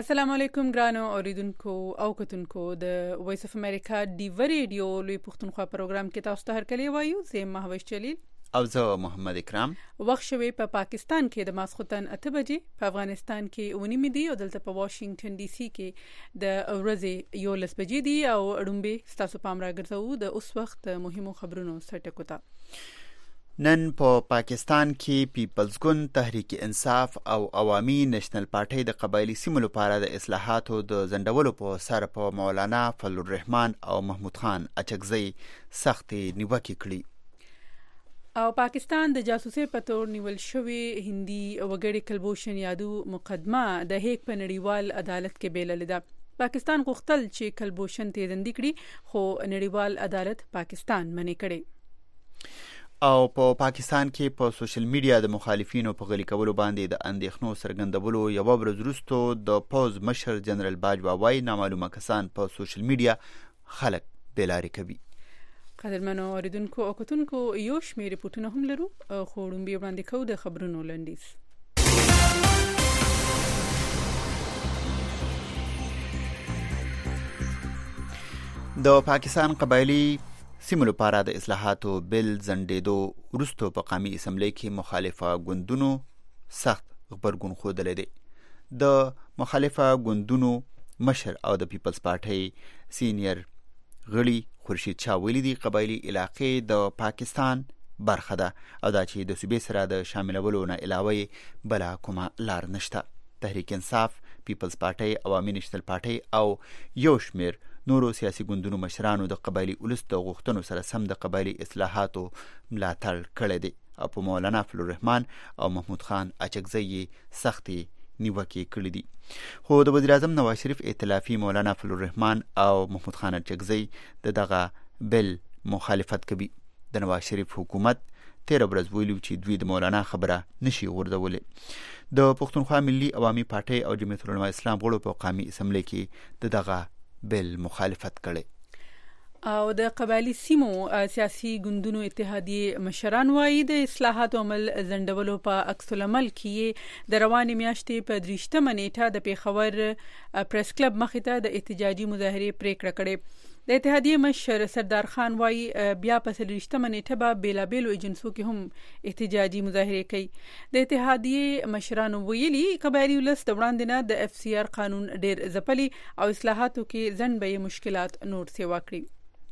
السلام علیکم ګرانو اوریدونکو او کتونکو د وایس اف امریکا ډیو ریډیو لوی پښتونخوا پروګرام کې تاسو ته هرکلی وایو. زه مهوش جلیل او زه محمد اکرام. وخت شوی په پاکستان کې د ماسختن 8 بجې، په افغانستان کې 9 دي او دلته په واشنگټن ډي سي کې د ورځې 11 بجې دي. او اړومبه تاسو پام راګرځو د اوس وخت مهمو خبرونو سرټکو ته. نن په پاکستان کې پیپلز ګوند، تحریک انصاف او عوامي نېشنل پارټي د قبایلی سیمو لپاره د اصلاحاتو د ځنډولو په سر په مولانا فضل الرحمن او محمود خان اچکزی سخت نیوکه کړي. او پاکستان د جاسوسي په تور نیول شوی هندي وګړي کلبوشن یادو مقدمه د هیګ په نړیوال عدالت کې بیلل ده. پاکستان غوښتل چې کلبوشن تیزندې کړي، خو نړیوال عدالت پاکستان منې کړي. او په پاکستان کې په سوشل میډیا د مخالفینو په غلي کولو باندې د اندېښنو څرګندولو یو ورځ وروسته د پوز مشر جنرال باجوا وايي نامعلومه کسان په سوشل میډیا خلک بیلارې کوي. قدرمنو اوریدونکو او کتونکو یو شمېر ریپورتونه هم لرو، خو وړاندې وړاندې کوو د خبرونو لنډیز. د پاکستان قبایلی سیمو لپاره د اصلاحاتو بل ځنډېدو وروسته په قومي اسمبلی کې مخالفه ګوندونو سخت غبرګون ښودلی دی. د مخالفه ګوندونو مشر او د پیپلز پارټي سینیر غړي خورشید شاه ویلي دي قبایلی علاقې د پاکستان برخه ده او دا چې د صوبې سره د شاملولو نه علاوه بله کومه لار نشته. تحریک انصاف، پیپلز پارټي، عوامي نېشنل پارټي او یو شمېر نورو سیاسي ګوندونو مشرانو د قبایلی ولس د غوښتنو سره سم د قبایلی اصلاحاتو ملاتړ کړی دی او په مولانا فضل الرحمن او محمود خان اچکزی سختي نیوکې کړې دي. خو د وزیر اعظم نواز شریف ائتلافي مولانا فضل الرحمن او محمود خان اچکزی دغه بل مخالفت کوي. د نواز شریف حکومت 13 ورځ ویلو چې دوی د مولانا خبره نشي غورځولې. د پښتونخوا ملي عوامي پارټي او جمعیت العلماء اسلام غړو په قومي اسمبلی کې دغه بل مخالفت کړي. او د قبایلی سیمو سیاسي ګوندونو اتحادیه مشران وايي د اصلاحات عمل ځنډولو په عکس العمل کې د روانې میاشتې په 3 نیټه د پیښور پریس کلب مخې ته د احتجاجي مظاهرې پریکړه کړې. د اتحادیه مشر سردار خان وايي بیا په 3 نیټه به بیلابیلو ایجنسو کې هم احتجاجي مظاهرې کوي. د اتحادیه مشرانو ویلي قبایلی ولس د وړاندې نه د FCR قانون ډیر ځپلي او اصلاحاتو کې ځنډ به مشکلات نور سیوا کړي.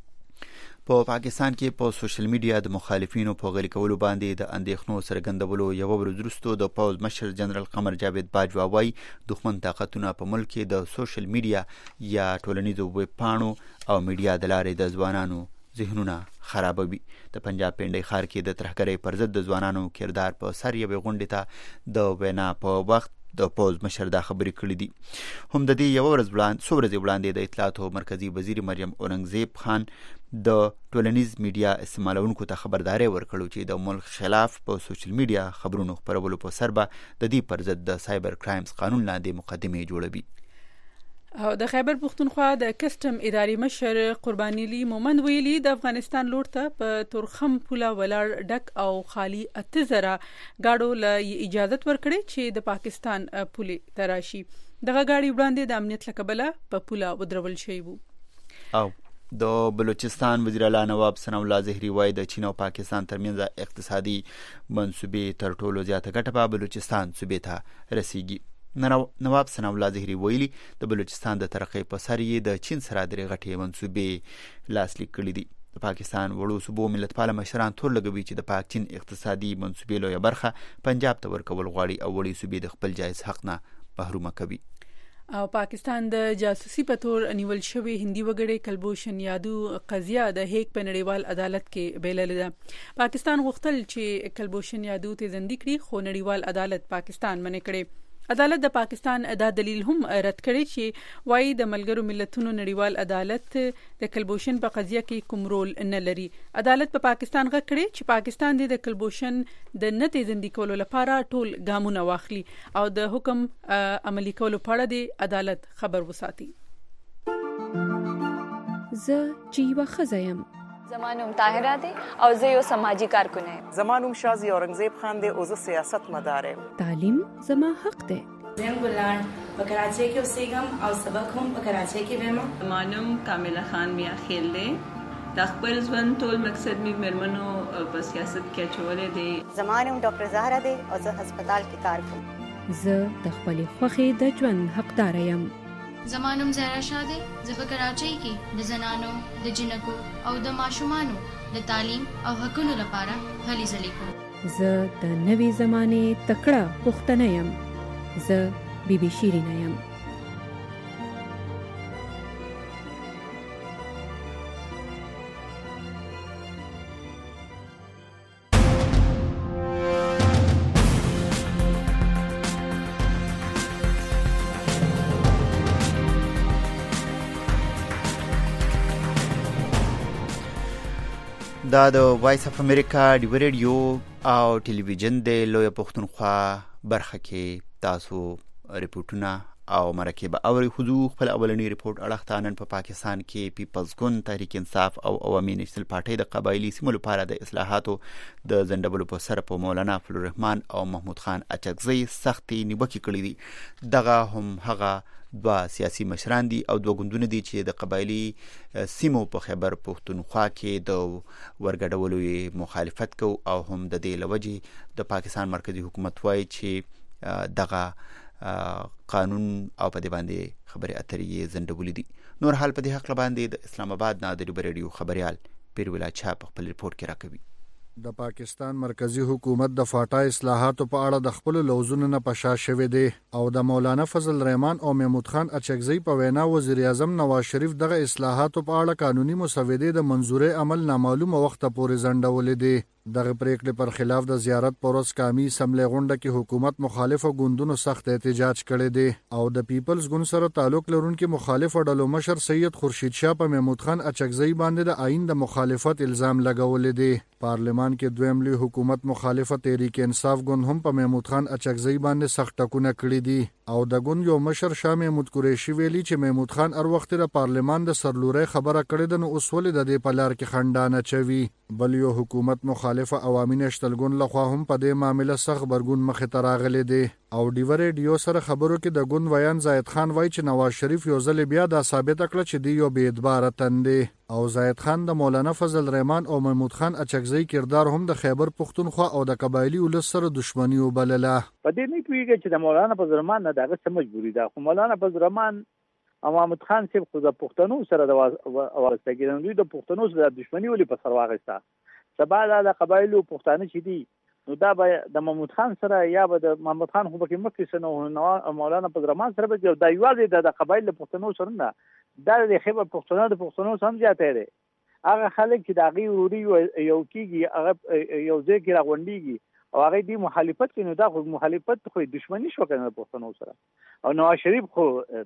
په پاکستان کې په سوشل میډیا د مخالفینو په غلي کولو باندې د اندېښنو څرګندولو یو ورځ وروسته د پوز مشر جنرال قمر جاوید باجوا وايي دښمن طاقتونه په ملک کې د سوشل میډیا یا ټولنیزو ویب پاڼو او میډیا د لارې د ځوانانو ذهنونه خرابوي. د پنجاب پنډۍ ښار کې د ترهګرۍ پر ضد د ځوانانو کردار په سر یوې غونډې ته د وینا په وخت د پوز مشر دا خبرې کړې دي. هم د دې یو ورځ وړاندې د اطلاعاتو مرکزی وزیر مریم اورنګزیب خان د ټولنیز میډیا استعمالونکو ته خبرداري ورکړو چې د ملک خلاف په سوشل میډیا خبرونو خپرولو په سر به د دې پر ضد د سایبر کرایمز قانون لاندې مقدمه جوړوي. او د خیبر پښتونخوا د کسټم اداري مشر قرباني علي مومند ویلي د افغانستان لور ته په تورخم پوله ولاړ ډک او خالی 8000 گاډو له اجازه ورکړي چې د پاکستان پولې تراشي. دغه گاډي وړاندې د امنیت لکبله په پوله ودرول شوی وو. او د بلوچستان وزیر اعلی نواب ثناء الله زهري وايي د چین او پاکستان ترمنځ اقتصادي منصوبې تر ټولو زیاته ګټه په بلوچستان صوبې ته رسیږي. نواب ثناء الله زهري ویلي د بلوچستان د ترقۍ په سر یې د چین سره درې غټې منصوبې لاسلیک کړي دي. د پاکستان وړو صوبو ملتپاله مشران تور لګوي چې د پاک چین اقتصادي منصوبې لویه برخه پنجاب ته ورکول غواړي او وړې صوبې د خپل جایز حق نه محرومه کوي. او پاکستان د جاسوسي په تور نیول شوی هندي وګړي کلبوشن یادو قضیه د هیګ په نړیوال عدالت کې بیلل ده. پاکستان غوښتل چې کلبوشن یادو تیزندې کړي، خو نړیوال عدالت پاکستان منې کړي. عدالت د پاکستان دا دلیل هم رد کړی چې وايي د ملګرو ملتونو نړیوال عدالت د کلبوشن په قضیه کې کوم رول نه لري. عدالت په پاکستان غږ کړی چې پاکستان د کلبوشن د نه تیزندې کولو لپاره ټول ګامونه واخلي او د حکم عملي کولو په اړه د عدالت خبر وساتي. زه چې یوه ښځه یم. زما نوم طاهره دی او زه یو سماجی کارکونه یم. زما نوم شازي اورنګزیب خان دی او زه سیاست مدار یم. تعلیم زما حق دی. زم ګلان په کراچۍ کې اوسېږم او سبق هم په کراچۍ کې وایم. مانم کامله خان میا خیل دی. د خپل ژوند ټول مقصد می مرمنو په سیاست کې اچولې دی. زمانم ډاکټر زهرا دی او زه هسپتال کې کار کوم. زه د خپل خوخي د ژوند حقدار یم. زمانم زهرا شاه دی. زه په کراچۍ کې د زنانو د جنکو او د ماشومانو د تعلیم او حقوقو لپاره هلې ځلې کوم. زه د نوې زمانه تکړه پښتنه یم. زه بیبي شیرینه یم. دا د وایس اف امریکا د ریډیو او ټلویزیون د لوی پښتونخوا برخه کې تاسو ریپورتونه او مرکه به اوري. خو خپل اولنی ریپورت اړه نن په پاکستان کې پیپلز ګوند، تحریک انصاف او عوامي نېشنل پارټي د قبایلی سیمو لپاره د اصلاحاتو د ځنډولو په سر په مولانا فضل الرحمن او محمود خان اچکزي سختي نیوکې کړې دي. دغه هم هغه دوه سیاسي مشران دي او دوه ګوندونه دي چې د قبایلی سیمو په خیبر پښتونخوا کې د ورګډولو مخالفت کو او هم د دې لوجې د پاکستان مرکزی حکومت وایي چې دغه قانون او په دې باندې خبرې اترې زندولې دي. نور حال په دې حق باندې د اسلام آباد نه د ریډیو خبريال پیرولا چا په خپل ریپورت کې راکوي. د پاکستان مرکزی حکومت د فاټا اصلاحاتو په اړه د خپل لوزونو نه پشا شوی دی او د مولانا فضل الرحمن او محمود خان اچکزي په وینا وزیر اعظم نواز شریف دغه اصلاحاتو په اړه قانوني مسودې د منظورې عمل نامعلومه وخت پورې ځنډولې دي. دغه پریکړې پر خلاف د زیارت پروس قومي اسمبلی غونډه کې حکومت مخالفو ګوندونو سخت احتجاج کړی دی او د پیپلز ګوند سره تعلق لرونکي مخالف ډلو مشر سید خورشید شاه په محمود خان اچکزي باندې د آئین د مخالفت الزام لګولې دی. پارلمان کې دویم لوی حکومت مخالفه تحریک انصاف ګوند هم په محمود خان اچکزي باندې سخت ټکونه کړی دي او د ګوند یو مشر شاه محمود قریشي ویلي چې محمود خان هر وخت د پارلمان د سرلوري خبره کړې ده نو اوس ولې د دې په لار کې خندانه چوي. بل یو حکومت مخالفه عوامي نېشنل ګوند لخوا هم په دې معاملې سخت برګون مخې ته راغلی دی او ډیو ریډیو سره خبرو کې د ګوند ویان زاید خان وایي چې نواز شریف یو ځل بیا دا ثابت کړ چې دی یو بې اعتباره تن دی او زاید خان د مولانا فضل الرحمن او محمود خان اچکزي کردار هم د خیبر پښتونخوا او د قبایلی ولس سره دښمنی وبلله. په دې نه کوي چې د مولانا فضل الرحمن نه دغه څه مجبوری ده. خو مولانا فضل الرحمن او محمود خان صاحب خو د پښتنو سره د واسطه کې دوی د پښتنو سره دښمنی ولې په سر واغسته. سبا د قبایلو پښتانه چې دي نو دا به د محمود خان سره یا به د محمود خان خو به مکه سنو مولانا فضل الرحمن سره به د یوازې د قبایل پښتنو سره نه دا د خیبر پښتونخوا د پښتنو سم زیاته دي. هغه خلک چې د هغې وروري یو کېږي هغه یو ځای کې راغونډېږي او هغه دی مخالفت کوي نو دا خو مخالفت خو دښمني شو کنه پښتنو سره. او نواز شریف خو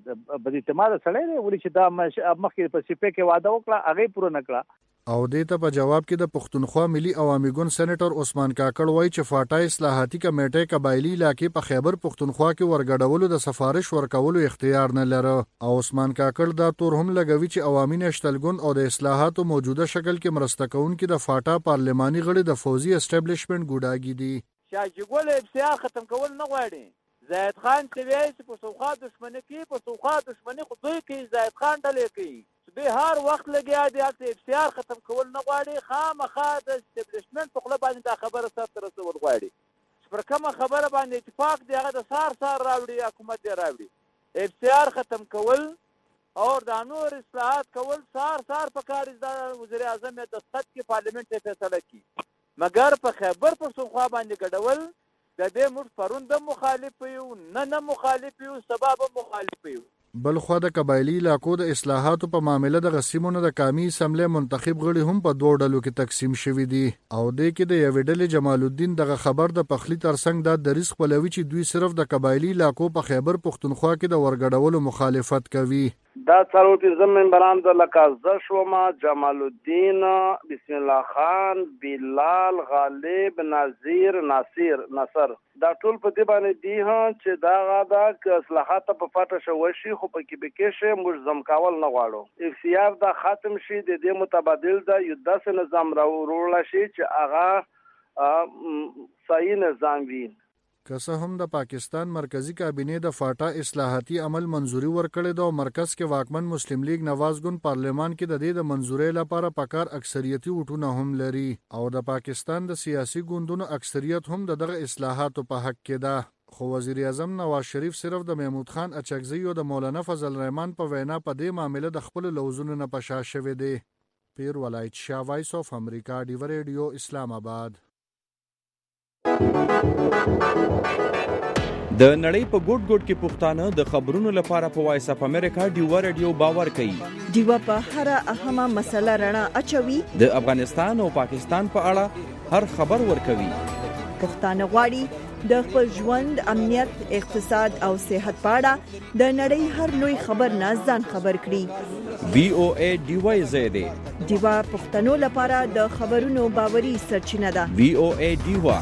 بد اعتماد سړی دی ولې چې دا مخکې په سیپې کې وعده وکړه هغه پوره نه کړه. او دې ته په جواب کې د پښتونخوا ملي عوامي ګوند سېنیټر عثمان کاکړ وایي چې فاټا اصلاحاتي کمیټې قبایلی علاقې په خیبر پښتونخوا کې ورګډولو د سفارش ورکولو اختیار نه لره او عثمان کاکړ دا تور هم لګوي چې عوامي نېشنل ګوند او د اصلاحاتو موجوده شکل کې مرسته کوونکي د فاټا پارلماني غړي د فوزي اسټابلیشمنت ګوډاګي دي. شاجګول ابتیار ختم کول نه غواړي. زاید خان چې وایي چې پښتونخوا دښمني کوي پښتونخوا دښمني خو دوی کوي زاید خان ډلې کوي دوی هر وخت لګیا دي هلته ابتیار ختم کول نه غواړي. خامخا د اسټابلیشمنت په خوله باندې دا خبره سرته رسول غواړي چې پر کومه خبره باندې اتفاق دی هغه د سار راوړي حکومت دی راوړي. ابتیار ختم کول او دا نور اصلاحات کول سار په کار د وزیر اعظم د دستخط کې پارلیمنت ته فیصله کی مګر په خیبر پښتونخوا باندې ګډول د دې موږ پرون د مخالف یو نه مخالف یو سبب مخالف یو. بل خو د قبایلی علاقو د اصلاحاتو په معاملې د غسیمونو د قومي اسمبلی منتخب غړي هم په دوه ډلو کې تقسیم شوي دي او دې کې د یوې ډلې جمال الدین دغه خبر د پخلی ترڅنګ دا دریځ خپلوي چې دوی صرف د قبایلی علاقو په خیبر پښتونخوا کې د ورګډولو مخالفت کوي. دا څلور پنځه ممبران د لکه زه شوم جمال الدین بسم الله خان بلال غالب نظیر نصر دا ټول په دې باندې دي چې دا غدا اصلاحات په فاټه شوی شي خو په کې بکشه مجزم کول نه غواړو. اختیار دا ختم شي د دې متبادل دا یو داسې نظام راوړل شي چې هغه صحیح نظام وي. که څه هم د پاکستان مرکزی کابینه د فاټا اصلاحاتي عمل منزوري ورکړې ده او مرکز کې واکمن مسلم لیگ نواز ګوند پارلمان کې د دې د منزوري لپاره پکار اکثریتي وټونه هم لري او د پاکستان د سیاسي ګوندونو اکثریت هم دغه اصلاحاتو په حق کې ده خو وزیر اعظم نواز شریف صرف د محمود خان اچکزي او د مولانا فضل الرحمن په وینا په دې معاملې د خپل لوزونو نه پشا شوی دی. پیر ولایت شاه وایس اف امریکا ډیو ریډیو اسلام آباد. د نړۍ په ګوټ ګوټ کې پښتانه د خبرونو لپاره په وایس اف امریکا ډیو ریډیو باور کوي. ډیو په هر اهمه مسله رڼا اچوي. د افغانستان او پاکستان په اړه هر خبر ورکوي. پښتانه غواړي د خپل ژوند، امنیت، اقتصاد او صحت په اړه د نړۍ هر لوی خبر نه ځان خبر کړي. VOA ډیو زیاده ډیو پښتنو لپاره د خبرونو باوري سرچینه ده. VOA ډیو.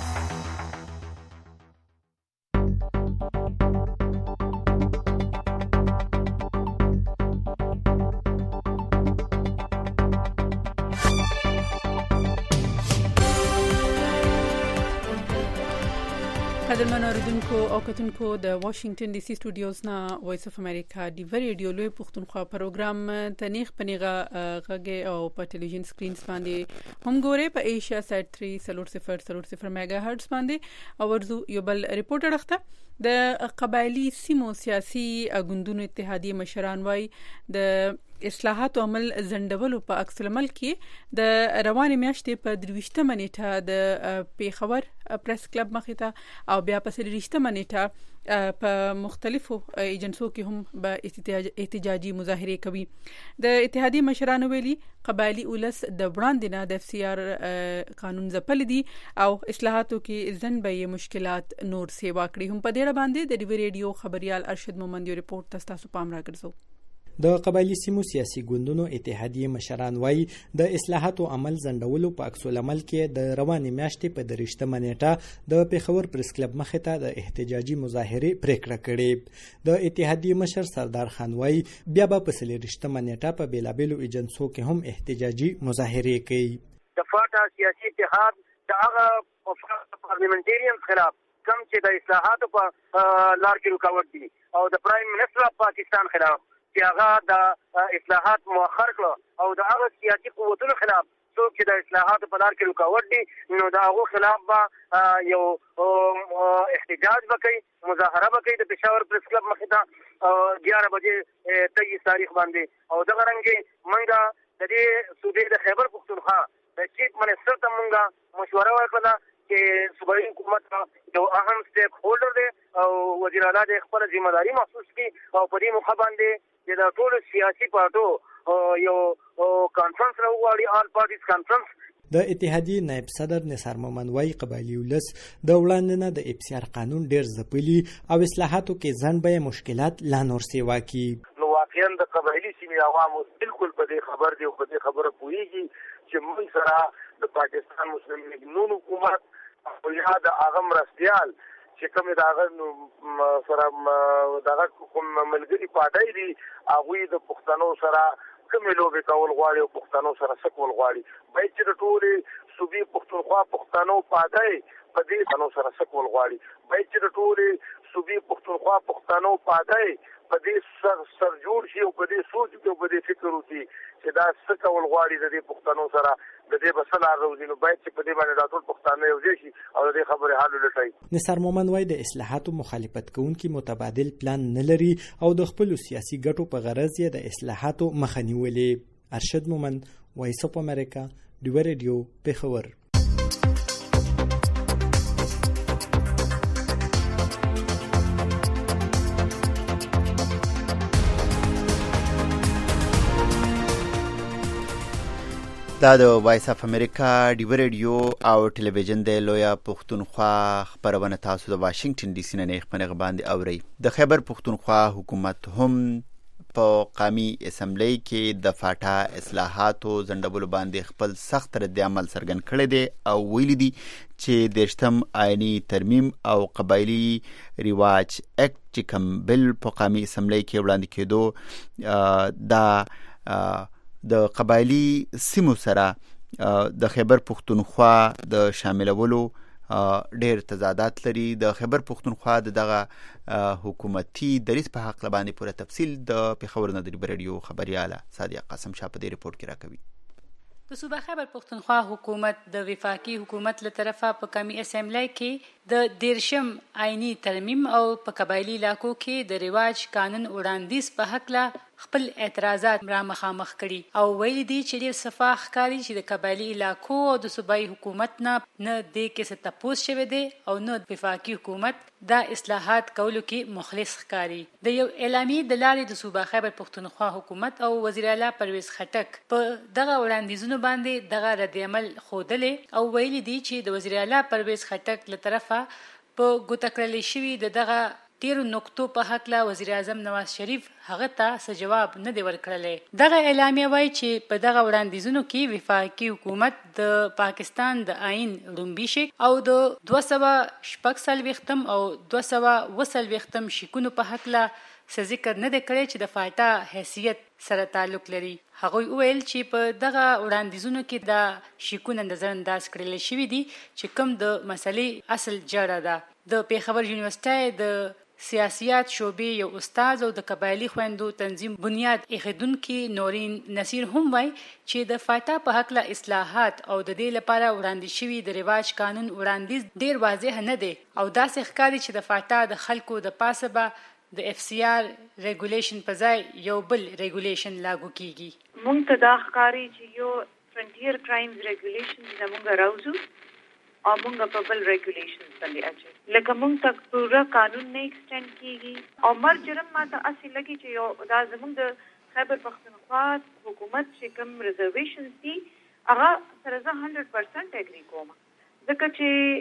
قدرمن اوریدونکو او کتونکو د واشنگټن ډي سي سټوډیوز نه وایس اف امریکا ډیو ریډیو لوی پښتونخوا پروګرام تنیخ پنیغه غږ او په ټلویزیون سکرینز باندې هم ګوري په ایشیا سات 300 میگا هرتز باندې او ورزو یو بل ریپورټر اخته د قبایلی سیمو سیاسي ګوندونو اتحادیه مشران وای د اصلاحات عمل زندولو په عکس العمل کې د روانې میاشتې په 23 نیټه د پیښور پریس کلب مخې ته او بیا په 23 نیټه په مختلفو ایجنسو کې هم به احتجاجي مظاهره کوي. د اتحادیه مشرانو ویلي قبایلی اولس د وړاندې نه د FCR قانون ځپل دي او اصلاحاتو کې ځن به مشکلات نور سیوا کړی. هم په دې باندې د ډیو ریډیو خبريال ارشد مومند ریپورت تاسو پام راګرځو. د قبایلی سیمو سیاسي ګوندونو اتحادیه مشران وایي د اصلاحاتو عمل ځندولو په عکس العمل کې د روانې میاشتې په 23 نیټه د پیښور پریس کلب مخې ته د احتجاجي مظاهره پریکړه کړې. د اتحادیه مشر سردار خان وایي بیا به په 23 نیټه په بیلابیلو ایجنسو کې هم احتجاجي مظاهره کوي. د فاټا سیاسي اتحاد د هغه پارلیمنټریان خلاف کوم چې د اصلاحاتو په لار کې رکاوټ دي او د پرایم منسټر اف پاکستان خلاف چې هغه د اصلاحات مؤخر کړ او د هغه سیاسي قوتونو خلاف څوک چې د اصلاحاتو په لار کې رکاوټ دي نو د هغه خلاف به یو احتجاج وکړي، مظاهره وکړي د پېښور پریس کلب مخې ته 11 بجې 23 تاریخ باندې او دغه رنګه منګه د دې صوبې د خیبر پختونخوا د چیف منسټر ته منګه مشوره ورکړه چې صوبایي حکومت یو اهم سټیک هولډر دی او وزیر اعلی د خپل ځمېداري محسوس کړي او په دې موخه باندې د ټولو سیاسي پارټو یو کانفرنس راوغواړي، آل پارټیز کانفرنس. د اتحادیې نائب صدر نثار مومند وایي قبایلی ولس د وړاندې نه د FCR قانون ډیر ځپلي او اصلاحاتو کې ځان به مشکلات لا نور سیوا کی. نو واقعا د قبایلی سیمې عوامو بالکل په دې خبر دی او په دې خبره پوهیږي چې موږ سره د پاکستان مسلم لیگ نون حکومت او یا د هغه مرستیال چې کوم داغه سره دغه کوم ملګری پاتای دي هغه د پښتنو سره کوم لوبې کول غواړي او پښتنو سره سکول غواړي. باید چې د ټولې صوبې پښتونخوا پښتنو پاتای په دې پښتنو سره سکول غواړي. باید چې د ټولې صوبې پښتونخوا پښتنو پاتای په دې سر جوړ شي او په دې سوچ او په دې فکر وکړي چې دا سکول غواړي د دې پښتنو سره د دې بسل راوځي. نو باید چې په دې باندې ټول پښتانه یو ځای شي او د دې خبرې حل ولټوي. نثار مومند وایي د اصلاحاتو مخالفت کوونکي متبادل پلان نه لري او د خپل سیاسي ګټو په غرض یې د اصلاحاتو مخه نیولې. ارشد مومند، وایس اف امریکا، ډیو ریډیو، پیښور. دا د وایس اف امریکا ډیو ریډیو او ټلویزیون د لویا پښتونخوا خبرونه تاسو د واشنگټن ډي سي نه خبرونه باندې اوري. د خیبر پښتونخوا حکومت هم په قومي اسمبلی کې د فاټا اصلاحاتو زندبل باندې خپل سخت رد عمل څرګند کړی دی او ویلي دي چې د شتم آئینی ترمیم او قبایلی ریواج اکټ چې کوم بل په قومي اسمبلی کې وړاندې کېدو دا د قبایلی سیمو سره د خیبر پښتونخوا د شاملولو ډېر تضادات لري. د خیبر پښتونخوا دغه حکومتي دریځ په حق باندې پوره تفصیل د پېښور نه د رادیو خبرياله صادق قاسم شاه په دې ریپورت کې راکوي. د صوبه خیبر پښتونخوا حکومت د وفاقي حکومت له طرفه په قومي اسمبلی کې د 13 آئینی ترمیم او په قبایلی علاقو کې د رواج قانون وړاندیز په حق لا خپل اعتراضات را مخامخ کړي او ویلي دي چې ډېر صفا ښکاري چې د قبایلی علاقو او د صوبایي حکومت نه دې کې څه تپوس شوی دی او نه وفاقي حکومت دا اصلاحات کولو کې مخلص ښکاري. د یو اعلامیې د لارې د صوبه خیبر پښتونخوا حکومت او وزیر اعلی پرویز خټک په دغه وړاندیزونو باندې دغه رد عمل ښودلې او ویلي دي چې د وزیر اعلی پرویز خټک له طرفه په ګوته کړل شوي د دغه ډیرو نقطو په حق لا وزیر اعظم نواز شریف هغه ته څه جواب نه دی ورکړلی. دغه اعلامیه وایي چې په دغه وړاندیزونو کې وفاقي حکومت د پاکستان د آئین لومبي شیک او د 246 او 240 شیکونو په حق لا څه ذکر نه دی کړی چې د فاتح حیثیت سره تعلق لري. هغوی وویل چې په دغه وړاندیزونو کې دا شیکونه نظر انداز کړل شوي دي چې کوم د مسلې اصل جړه ده. د پېښور یونیورسيټي د سیاسيات شعبې یو استاد او د قبایلی خويندو تنظیم بنیاد ایښودونکي نورین نصیر هم وایي چې د فاتح په حق له اصلاحات او د دې لپاره وړاندې شوي د رواج قانون وړاندیز ډیر واضح نه دی او داسې ښکاري چې د فاتح د خلکو د پاسه به د FCR ریګولیشن په ځای یو بل ریګولیشن لاګو کیږي. مونږ ته دا ښکاري چې یو فرنټیر کرایمز ریګولیشن زمونږ راوځو او مونږ په بل ریګولیشن باندې اچو لکه مونږ ته پورا قانون نه ایکسټند کیږي او مر جرم ماته اصلي لګي چې یو دا زمونږ د خیبر پښتونخوا حکومت چې کوم ریزرویشن دي هغه سره زه 100% اګری کوم ځکه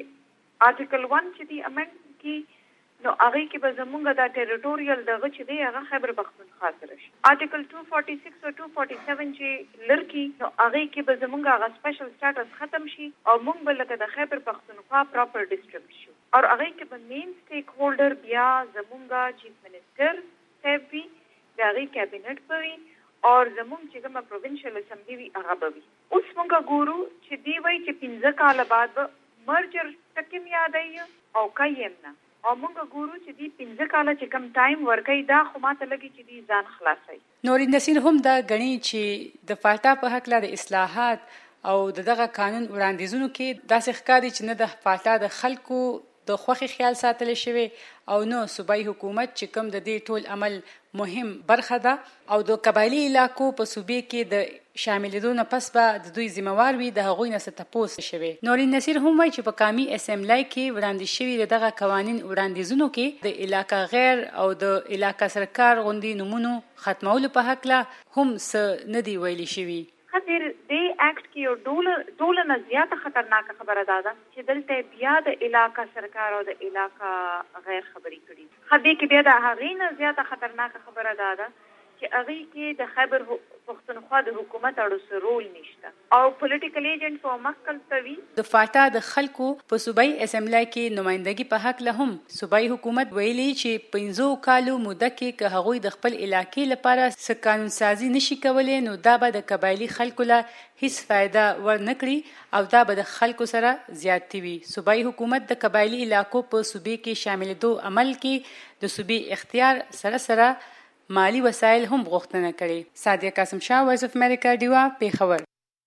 چې آرټیکل 1 چې دی امند کی نو هغه کې به زمونږ دا ټریټوریال دغه چې دی هغه خیبر پښتونخوا سره شي. آرټیکل 246 او 247 چې لرکی نو هغه کې به زمونږ هغه سپیشل سټیټس ختم شي او مونږ به لکه د خیبر پښتونخوا پراپر ډسټرکټ شو او هغه کې به مین سټیک هولډر بیا زمونږ چیف منسٹر صاحب وي د هغه کابینټ به وي او زمونږ چې کومه پروینشل اسمبلی وي هغه به وي. اوس مونږ ګورو چې دی وایي چې 15 کال بعد مرجر ټکم یادای او کایم نه او مونږ ګورو چې دی 15 کال چې کم ټایم ورکړي دا خو ماته لګي چې دی ځان خلاصي. نورین نصیر هم دا غني چې د فاتح په حق لاره اصلاحات او دغه قانون وړاندیزونو کې داسې ښکاري چې نه د فاتح د خلکو د خوخي خیال ساتل شوی او نو صوبایي حکومت چې کوم د دې ټول عمل مهم برخه ده او د قبایلی علاقو په صوبې کې د شاملېدو نه پس به د دوی ذمہوار وي د هغوی نه څه تپوس شوی. نورین نصیر هم وایي چې په قومي اسمبلی کې وړاندې شوي دغه قوانین وړاندیزونو کې د علاقه غیر او د علاقه سرکار غوندي نمونو ختمولو په حق لا هم څه نه دی ویلي شوي. خاطر دې اکټ کې یو ډول نه زیاته خطرناک خبره ده چې دلته بیا د علاقه سرکار او د علاقه غیر خبري کړي. خدای کې بیا د هغې نه زیاته خطرناک خبره ده چې هغه کې د خیبر پښتونخوا د حکومت اړو رول نشته او پولیټیکل ایجنټ په مخکل توي. د فاتح د خلکو په صوبایي اسمبلی کې نمائندګي په حق له هم صوبایي حکومت ویلي چې 15 کالو موده کې که هغوی د خپل علاقې لپاره څه قانون سازي نشي کولای نو دا به د قبایلی خلکو له هیڅ فائدہ ورنکړي او دا به د خلکو سره زیاتې وي. صوبایي حکومت د قبایلی علاقو په صوبې کې شاملېدو عمل کې د صوبې اختیار سره سره مالی وسایل هم غوښتنه کړې. صادق قاسم شاه، وایس اف امریکا، ډیوا، پېښور.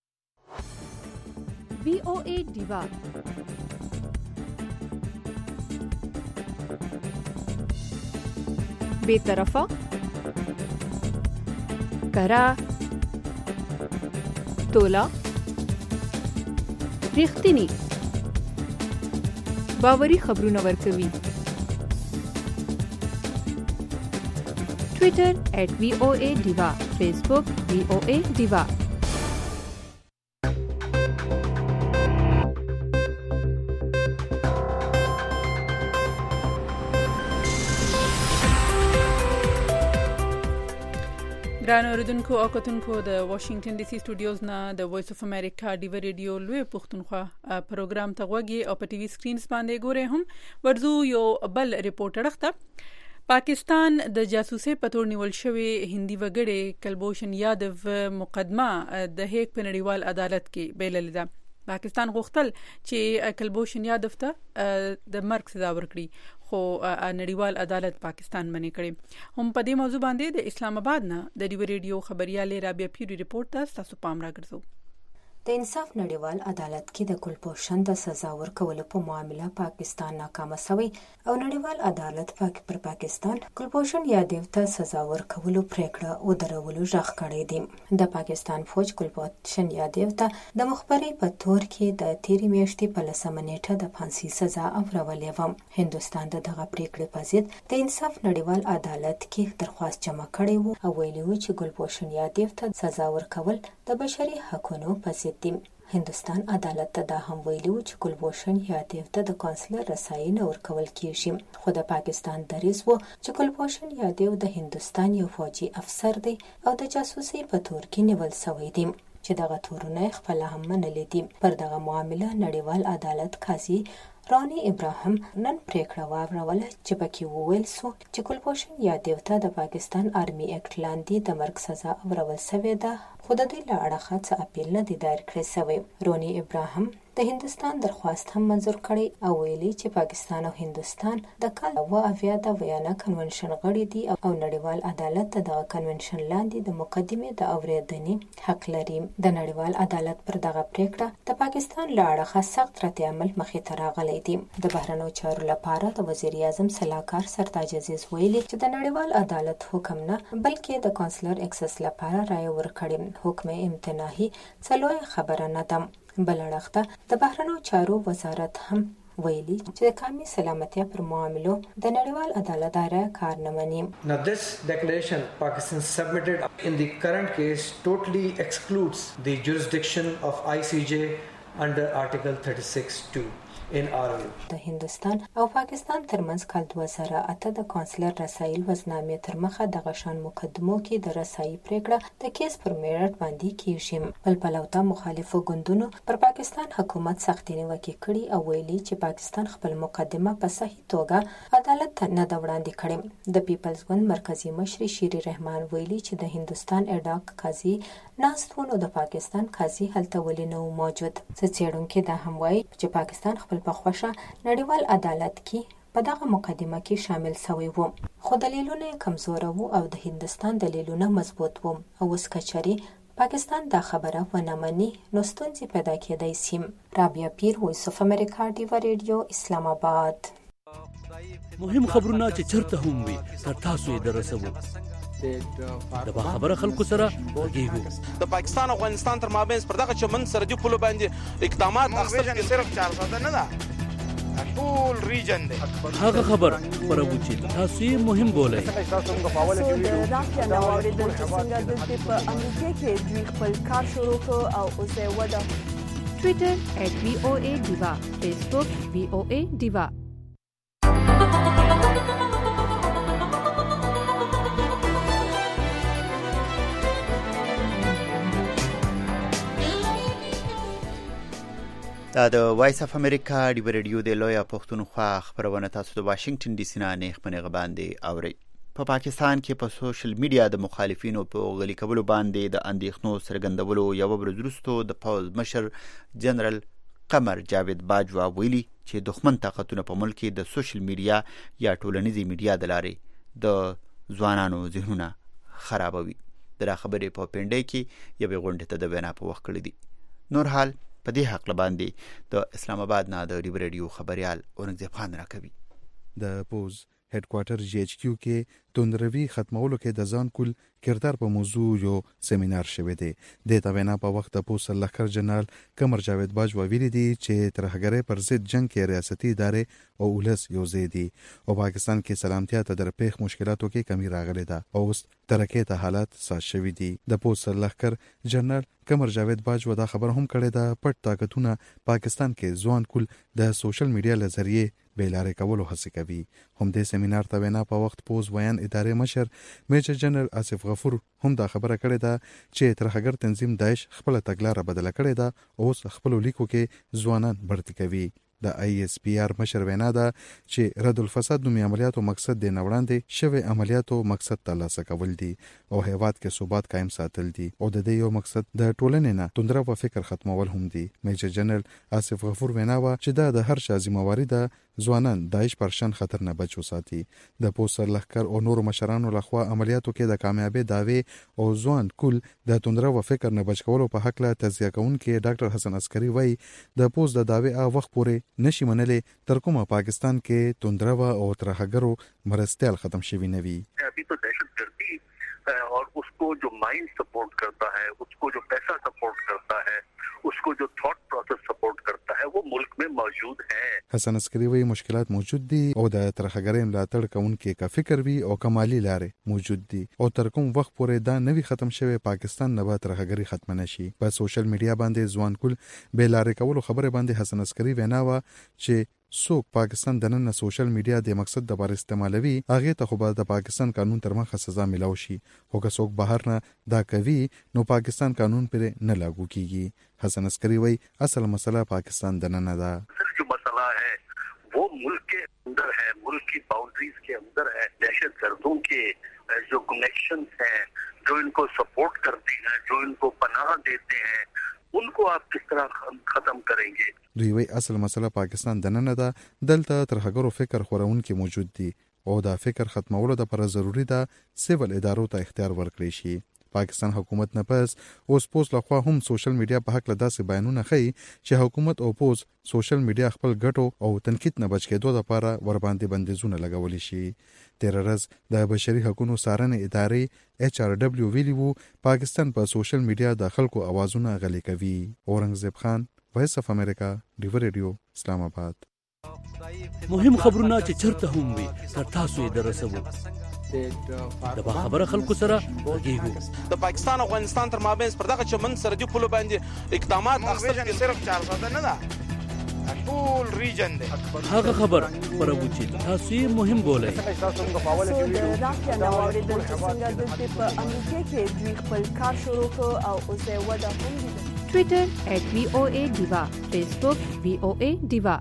VOA ډیوا بے طرفه کرا تولا ریښتینی باوري خبرونه ورکوي. Twitter @VOA Diva, Facebook VOA Diva. ګران اوریدونکو او کتونکو د واشنگټن ډي سي سټوډیوز نه د وایس اف امریکا ډیو ریډیو لوی پښتونخوا پروګرام ته غوږی او په ټي وي سکرینز باندې ګورئ. هم ورزو یو بل ریپورټر اخته پاکستان د جاسوسي په تور نیول شوی هندي وګړي کلبوشن یادو مقدمه د هیګ په نړیوال عدالت کې بیلل ده. پاکستان غوښتل چې کلبوشن یادف ته د مرګ سزا ورکړي خو نړیوال عدالت پاکستان منې کړي. هم په دې موضوع باندې د اسلام آباد نه د ډیو ریډیو خبرياله رابعه پیری ریپورت تاسو پام راګرځو. د انصاف نړیوال عدالت کې د کلبوشن د سزا ورکولو په معاملې پاکستان ناکام شوی او نړیوال عدالت پر پاکستان کلبوشن یادیو ته سزا ورکولو پریکړه ودرولو ژغ کړی دی. د پاکستان فوج کلبوشن یادیو ته د مخبري په تور کې د تیری میاشتې په 10 نیټه د پھانسی سزا اورولې و. هندستان دغه پریکړې په ضد د انصاف نړیوال عدالت کې درخواست جمع کړی و او ویلي و چې کلبوشن یادیو ته سزا ورکول د بشري حقوقو په ضد دی. هندستان عدالت ته دا هم ویلي و چې کلبوشن یادیو ته د کونسلر رسایي نه ورکول کیږي. خو د پاکستان دریځ و چې کلبوشن یادیو د هندستان یو فوجي افسر دی او د جاسوسي په تور کې نیول شوی دی چې دغه تورونه خپل هم منلې دي. پر دغه معاملې نړیوال عدالت قاضي رانی ابراهیم نن پریکړه واوروله چې پکې وویل سو چې کلبوشن یادیو ته د پاکستان آرمي اکټ لاندې د مرګ سزا اورول شوې ده خو د دې له اړخه څه اپیل نه دی دایر کړی شوی. رونی ابراهیم د هندستان درخواست هم منظور کړی او ویلي چې پاکستان او هندستان د کال 2008 د ویانا کنونشن غړي دي او نړیوال عدالت ته د کنونشن لاندې د مقدمې د اوریدنې حق لري. د نړیوال عدالت پر دغه پریکړه د پاکستان له اړخه سخت رد عمل مخې ته راغلی دی. د بهرنیو چارو لپاره د وزیر اعظم سلاکار سرتاج عزیز ویلي چې د نړیوال عدالت حکم نه بلکې د کونسلر اکسس لپاره رائے ورکړي. حکم امتناعي څلوي خبره نه ده. بل اړخته د بهرنیو چارو وزارت هم ویلي چې د قومي سلامتیا پر معاملو د نړیوال عدالت دایره کار نه مني. Now this declaration Pakistan submitted in the current case totally excludes the jurisdiction of ICJ under Article 36(2). د هندستان او پاکستان ترمنځ کال 2008 د کونسلر رسایل وزنامې تر مخه د غشان مقدمو کې د رسایي پریکړه د کیس پر میرټ باندې کیږي. بل پلوته مخالفو ګوندونو پر پاکستان حکومت سختي نیوکه کړي او ویلي چې پاکستان خپل مقدمه په صحیح توګه عدالت ته نه وړاندې کړي. د پیپلز ګوند مرکزی مشر شیری رحمان ویلي چې د هندستان اډاک قاضي ناستونو د پاکستان قاضي هلته ولې نه موجود. څېړونکو دا هم وایي چې پاکستان خپل په خوښه نړیوال عدالت کې په دغه مقدمه کې شامل شوی و خو دلیلونه کمزور وو او د هندستان دلیلونه مضبوط وو او اوس کچري پاکستان دا خبره ونه مني نو ستونزې پیدا کېدای شي. رابعه پیر وایس اف امریکا ډیو ریډیو اسلام آباد. مهم خبرونه چې چرته هم وي تر تاسو یې درسوو. د خبره خلکو سره غږیږو. د پاکستان او افغانستان تر مابین پر دغه چمن سرحدي پولو باندې اقدامات اخیستل صرف 400 نه ده ټول ریجن دی. هغه خبر خبرو چې تاسو یې مهم بولئ. د رافیا نو اوریدل چې څنګه د په امریکا کې دوی خپل کار شروع کړ او اوس یې ودا ټوئیټر @voa_diva فیسبوک VOA diva. دا د وایس اف امریکا ډیو ریډیو د لویا پښتونخوا خبرونه تاسو د واشنگټن ډي سي نه نېخمنه باندې اوري. په پاکستان کې په سوشل میډیا د مخالفینو په غلي کولو باندې د اندېښنو څرګندولو یو ورځ وروسته د پوز مشر جنرال قمر جاوید باجوا ویلي چې دښمن طاقتونه په ملک کې د سوشل میډیا یا ټولنیزي میډیا د لارې د ځوانانو ذهنونه خرابوي. دا خبرې په پنډۍ کې یو غونډه ته د وینا په وخت کړې دي. نور حال په دې حق باندې د اسلام آباد نه د ډیو ریډیو خبريال اورنګزیب خان راکوي. د پوز هډ کوارټر جی ایچ کیو کې توندروي ختمولو کې د ځان کول کردار په موضوع یو سیمینار شوی دی. د تاوینا په وخت د پوز لخر جنرال قمر جاوید باجوا ویلي دي چې ترهګرۍ پر ضد جنگ کې ریاستي ادارې او ولس یو ځای دي او پاکستان کې سلامتیا ته درپېښ مشکلاتو کې کمی راغلې ده او اوس ترکه ته حالات ساز شوی دي. د پوز لخر جنرال قمر جاوید باجوا دا خبر هم کړی دا پټ طاقتونه پاکستان کې ځوان کول د سوشل میډیا لزریه بیلارې کولو هڅه کوي. هم د سیمینار ته وینا په وخت پوز ویان ادارې مشر میجر جنرال آصف غفور هم دا خبره کړې ده چې ترهګر تنظیم داعش خپل تګلارې بدله کړې ده او اوس خپل لیکو کې ځوانان برتی کوي. د ISPR مشر وینا ده چې رد الفساد نومي عملیاتو مقصد د نوړاندې شوی عملیاتو مقصد ترلاسه کول دي او هیواد کې ثبات قائم ساتل دي او د دې یو مقصد د ټولنې نه توندره او فکر ختمول هم دي. میجر جنرال آصف غفور وینا و چې دا د هر شا ذمہواری ده ځوانان داعش پر شان خطر نه بچ وساتي. د پوسر لخر او نور مشرانو لخوا عملیاتو کې د کامیابی داوی او ځوان کول د توندره او فکر نه بچ کولو په حق له تزیه کوونکې ډاکټر حسن عسکری وای د پوس د داوی وخت پورې نشي منلې تر کومه پاکستان کې توندره او ترهګرو مرستیال ختم شوی نه وي. ابھی تو دہشت گردی اور اس کو جو مائنڈ سپورٹ کرتا ہے, اس کو جو پیسہ سپورٹ کرتا ہے, اس کو جو تھاٹ پروسیس سپورٹ کرتا ہے, وہ ملک میں موجود ہے. حسن عسکری وی مشکلات موجود دي او د ترهګرۍ ملاتړ کوونکې کا فکر وی او کمالي لارې موجود دي او تر کوم وخت پورې دا نوی ختم شوی پاکستان نه به ترهګرۍ ختم نشي. په سوشل میډیا باندې ځوان کول به لارې کولو خبره باندې حسن عسکری وینا و چې څوک پاکستان د نن سوشل میډیا د مقصد د بار استعمالوي هغه ته خو به د پاکستان قانون تر مخه سزا ملاوي شي خو که څوک بهر نه دا کوي نو پاکستان قانون پر نه لاگو کیږي. حسن عسکری وای اصل مسله پاکستان د نن ده. جو مسئلہ ہے وہ ملک کے اندر ہے, ملک کی باؤنڈریز کے اندر ہے. دہشت گردوں کے جو کنیکشنز ہیں, جو ان کو سپورٹ کرتے ہیں, جو ان کو پناہ دیتے ہیں, ان کو آپ کس طرح ختم کریں گے؟ دوی وی اصل مسله پاکستان د نن ده. دلته ترهګرو فکر خورونکي موجود دي او دا فکر ختمولو لپاره ضروری ده سیول ادارو ته اختیار ورکړي شي. پاکستان حکومت نه پس اوس پوس لخوا هم سوشل میډیا په حق له داسې بیانونه خي چې حکومت او پوس سوشل میډیا خپل ګټو او تنقید نه بچ کېدو لپاره ور باندې بندیزونه لګولي شي. تیر ورځ د بشري حقوقو څارنې ادارې HRW ویلي وو پاکستان په سوشل میډیا د خلکو اوازونه غلي کوي. اورنګزیب خان, وایس اف امریکا, ډیو ریډیو, اسلام آباد. مهم خبرونه چې چرته هم وي تر تاسو یې درسوو. د خبره خلکو سره غږیږو. د پاکستان او افغانستان تر مابین پر دغه چمن سرحدي پولو باندې اقدامات اخیستل کې صرف 400 نه ده, ټول ریجن دی. هغه خبر پربو چې تاسو یې مهم بولئ. د رافیا نو اوریدل چې څنګه د په امریکا کې دوی خپل کار شروع کړ او اوس یې ودا هم دي. ټوئیټر @VOA Diva, فیسبوک VOA Diva.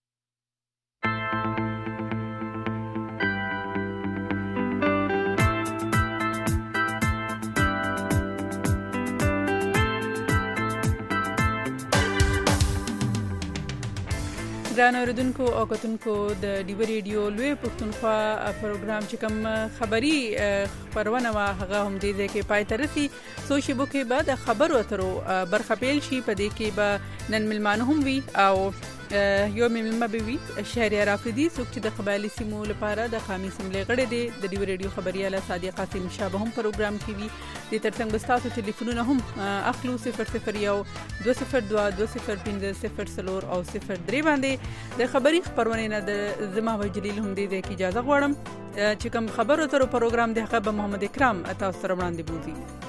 ګران اوریدونکو او کتونکو د ډیو ریډیو لوی پښتونخوا پروګرام چې کوم خبري خبرونه وا هغه هم دې کې پای تر رسي. سوشي بو کې بعد خبرو اترو برخه پیل شي په دې کې به نن ملمانه هم وي او یو ملمه به وي شهريار افریدي څوک چې د قبایلی سیمو لپاره د قومي سملې غړي دي. د ډیو ریډیو خبرياله صادق قاسم شاه هم پروګرام کې وي. د ترڅنګ بستاسو ټلیفونونه هم اخلو 001 202 205 او 03 باندې د خبري خبرونه نه د زما وجلیل هم دي کې اجازه غواړم چې کوم خبرو تر پروګرام د حق محمد اکرام تاسو سره وړاندې بوزي.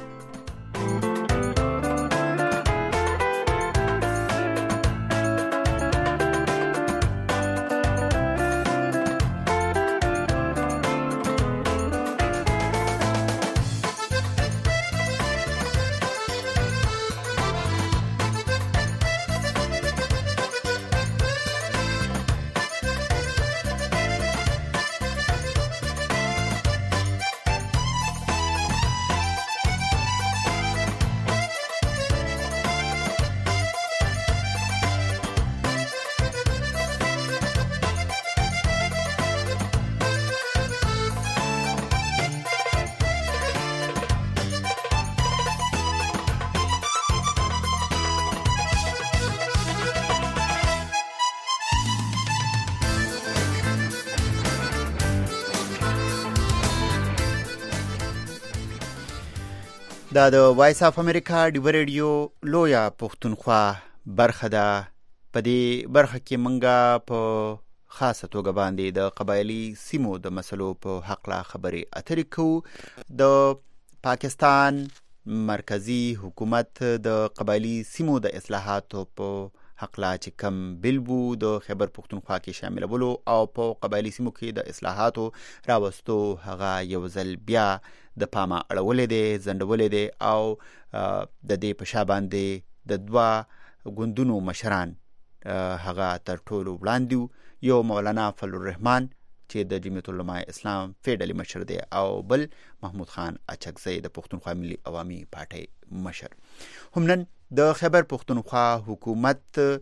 دا د وایس اف امریکا ډیو ریډیو لویا پښتونخوا برخه ده. په دې برخه کې منګه په خاصه توګه باندې د قبایلی سیمو د مسلو په حق لا خبرې اترې کوو. د پاکستان مرکزی حکومت د قبایلی سیمو د اصلاحاتو په حق لا چې کم بلبو د خیبر پښتونخوا کې شاملولو او په قبایلی سیمو کې د اصلاحاتو راوستو هغه یو ځل بیا د پامه اړولې دي, زندولې دي او د دې په شا باندې د دوا ګوندونو مشران هغه تر ټولو وړاندې یو مولانا فضل الرحمن چې د جمعیت العلماء اسلام فیډرالي مشر دی او بل محمود خان اچکزی د پښتونخوا ملي عوامي پارټۍ مشر. هم نن د خیبر پښتونخوا حکومت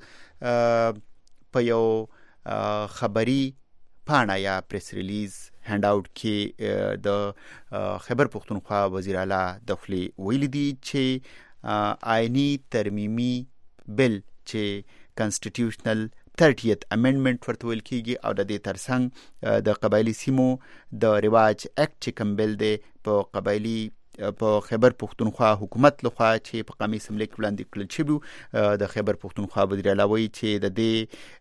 په یو خبري پاڼه یا پریس ریلیز هند آوټ کې د خیبر پښتونخوا وزیر اعلی داخلي ویلي دي چې آئینی ترمیمي بل چې کانسټیټیوشنل 30th امندمنت ورته ویل کیږي او د دې ترڅنګ د قبایلی سیمو د رواج اکټ چې کوم بل دی په قبایلی په خیبر پښتونخوا حکومت لخوا چې په قومي اسمبلی کې وړاندې کړل شوی د خیبر پښتونخوا وزیر اعلی وایي چې د دې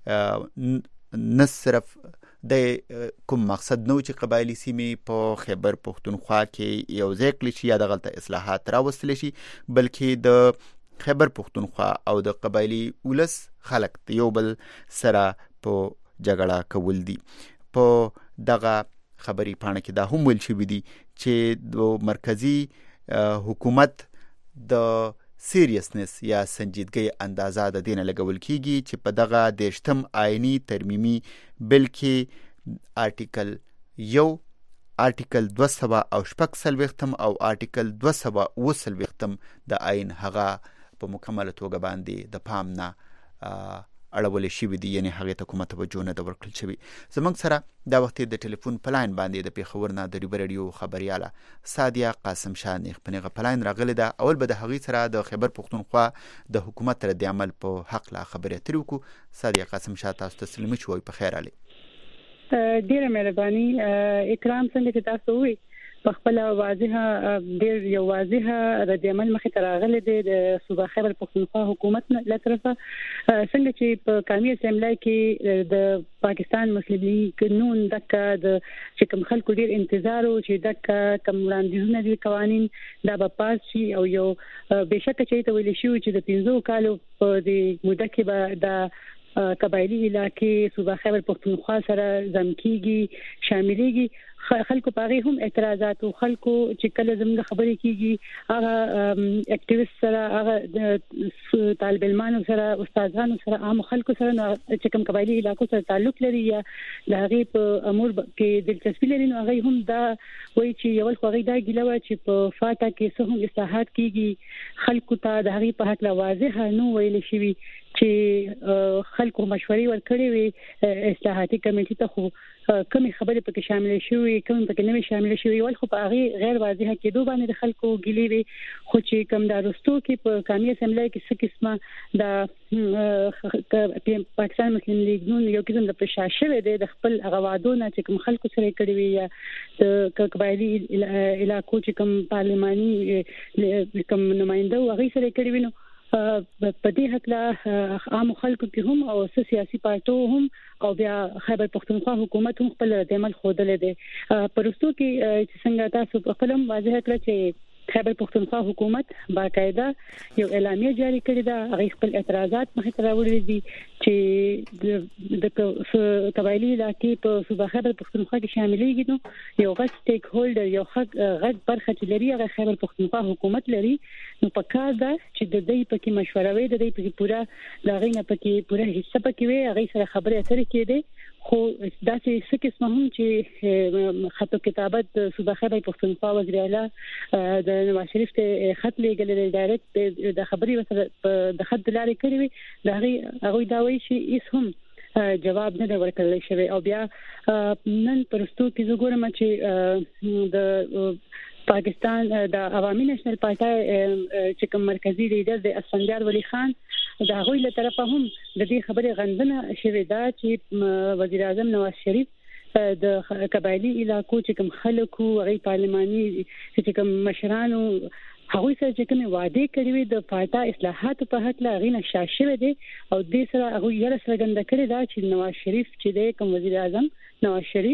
نه صرف د کوم مقصد نو چې قبایلی سیمې په خیبر پښتونخوا کې یو ځای کړي شي یا د غلطه اصلاحات راوستل شي بلکې د خیبر پښتونخوا او د قبایلی ولس خلک یو بل سره په جګړه کول دي. په دغه خبري پاڼه کې دا هم ویل شوی دی چې د مرکزی حکومت د سیریسنس یا سنجیدګۍ اندازه د دینه لګول کیږي چې په دغه 10م آئینی ترمیمي بل کې آرټیکل 1 آرټیکل 240 او آرټیکل 240 د آئین هغه په مکمله توګه باندې د پام نه اړول شوی دی یعنی هغه ته کومه توجه نه ورکړل شوی. زمونږ سره دا وخت د ټلیفون پلاین باندې د پیښور نه د ریډیو خبرياله سادیه قاسم شاه نیغ پنیغه پلاین راغله ده. اول به د هغې سره د خیبر پښتونخوا د حکومت رد عمل په حق لا خبرې اترې وکړو. سادیه قاسم شاه تاسو ته سلام شوي په خیر علي. ډیره مهرباني اکرام څنګه چې تاسو وی په خپل واضحه ډیر یو واضحه رد عمل مخې ته راغلی دی د صوبه خیبر پښتونخوا حکومت له طرفه څنګه چې په قومي اسمبلی کې د پاکستان مسلم لیگ قانون دغه د چې کوم خلکو ډیر انتظار او چې دغه کوم وړاندیزونه دي قوانين دا به پاس شي او یو بهشکه چې ته ویل شو چې د 15 کالو په دې موده کې به د قبایلی علاقې صوبه خیبر پښتونخوا سره ځمکېږي شاملېږي. خلکو پاره هم اعتراضات او خلکو چې کله زموږ خبرې کیږي هغه اکټیویست سره هغه طالب علمانو سره استادانو سره عام خلکو سره چې کوم قبایلی علاقو سره تعلق لري یا د هغه په امور کې دلچسپي لري نو هغه هم دا وایي چې یو خو هغه دا ګیلوه چې په فاټا کې څه هم اصلاحات کیږي خلکو ته د هغه په حق لا واضح نو ویل شي چې خلکو مشورې ورکړې وي اصلاحاتي کمیټې ته خو کومې خبرې پکې شامل شوي کوم پکې نه شامل شوي ول خو په هغه غیر واضحه کېدو باندې د خلکو ګیلې وي خو چې کوم دا رستو کې په قومي اسمبلی کې څه قسمه د پاکستان مسلم لیگ نون یو قسم د پرشاشه دی د خپل غوادونه چې کوم خلکو سره کړی وي یا د قبایلی علاقو چې کوم پارلماني کوم نماینده هغه سره کړی وي نو په دې حقله عام خلکو کې هم او سیاسي پارټو هم او بیا خیبر پښتونخوا حکومت هم خپل عمل خوده لیدي پرستو کې څنګه تاسو په خپل واضح کړ چې خیبر پښتونخوا حکومت باقاعده یو اعلامیه جاری کړې ده هغه خپل اعتراضات مخې ته راوړي دي چې د قبایلی علاقې په صوبه خیبر پښتونخوا کې شاملېږي نو یو غټ سټیک هولډر یو غټ برخه چې لري هغه خیبر پښتونخوا حکومت لري نو په کار ده چې د دې پکې مشوره وي د دې پکې پورا دا غینه پکې پورا حصہ پکې وي هغه سره خبرې اترې کېده خو داسې څه قسم هم چې خطو کتابت صوبه خیبر پښتونخوا وزیر اعلی د نواز شریف ته خط لېږل ډایرکټ د خبري وسره د خط لارې کړې وي دا هغه دا وایي چې هیڅ هم جواب نه ورکړل شوی او بیا نن پرستو کې وګورم چې د پاکستان د عوامي نېشنل پارټي چې کوم مرکزی لیډر د اسفندیار ولی خان دا غوی له طرفه هم د دې خبرې غندنه شوې ده چې وزیر اعظم نواز شریف د قبایلی علاقو چې کوم خلکو غي پارلماني چې کوم مشرانو هغه سره چې کوم وعده کړی وي د پارټا اصلاحات په حق لا غینه شاشه دي او دې سره هغه یې سره ګند کړی دا چې نواز شریف چې د کوم وزیر اعظم نواز شریف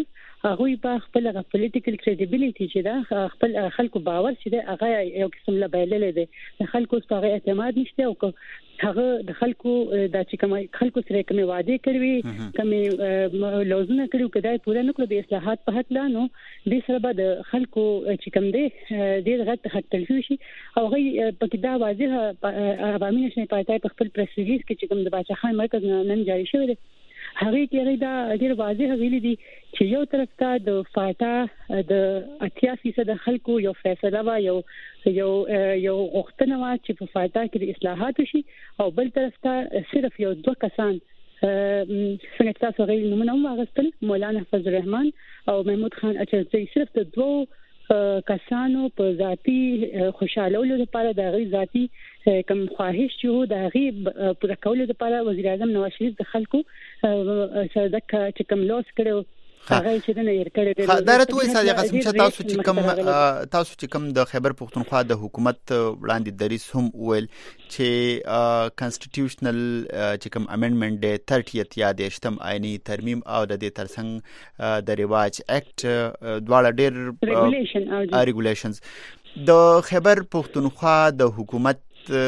هغه په خپل پولیټیکل کریډیبিলিټي چې دا خپل خلکو باور چې دا هغه یو قسم لا بایلل دي د خلکو ستاره اعتماد نشته او هغه د خلکو د چې کوم خلکو سره کوم وعده کړی کوم لوزونه کړو کدای پوره نکړو د اصلاحات په حق لا نو د سره به د خلکو چې کوم دي د غټ حق تلفي شي او هغه په دا واضحه عوامي نشنه پاتای په خپل پریس ریلیز کې چې کوم د باچا خان مرکز نن جاری شوی دی هغه کې دا ډیر واضح ویلي دي چې یو طرف ته د فاټا د 88% د خلکو یو فیصله وا یو غوښتنه وا چې په فاټا کې د اصلاحات شي او بل طرف ته صرف یو دوه کسان څنګه تاسو غوښتل نو واغستل مولانا فضل الرحمن او محمود خان اچرزي صرف د دوه کسانو په ذاتی خوشالولو لپاره د غي ذاتی کوم خواهش چې د غي پر کولو لپاره وزیر اعظم نواز شریف د خلکو صدق چې کوم لوس کړو هغه چې نه ير کړی دا راته وایي صادق قسم چې تاسو چې کوم د خیبر پختونخوا د حکومت وړاندې دریس هم ویل چې کانسټیټیوشنل چې کوم امندمنت د 30 یا د شتم آئینی ترمیم او د دې ترڅنګ د رواج اکټ دواړه ډېر ریګولیشنز د خیبر پختونخوا د حکومت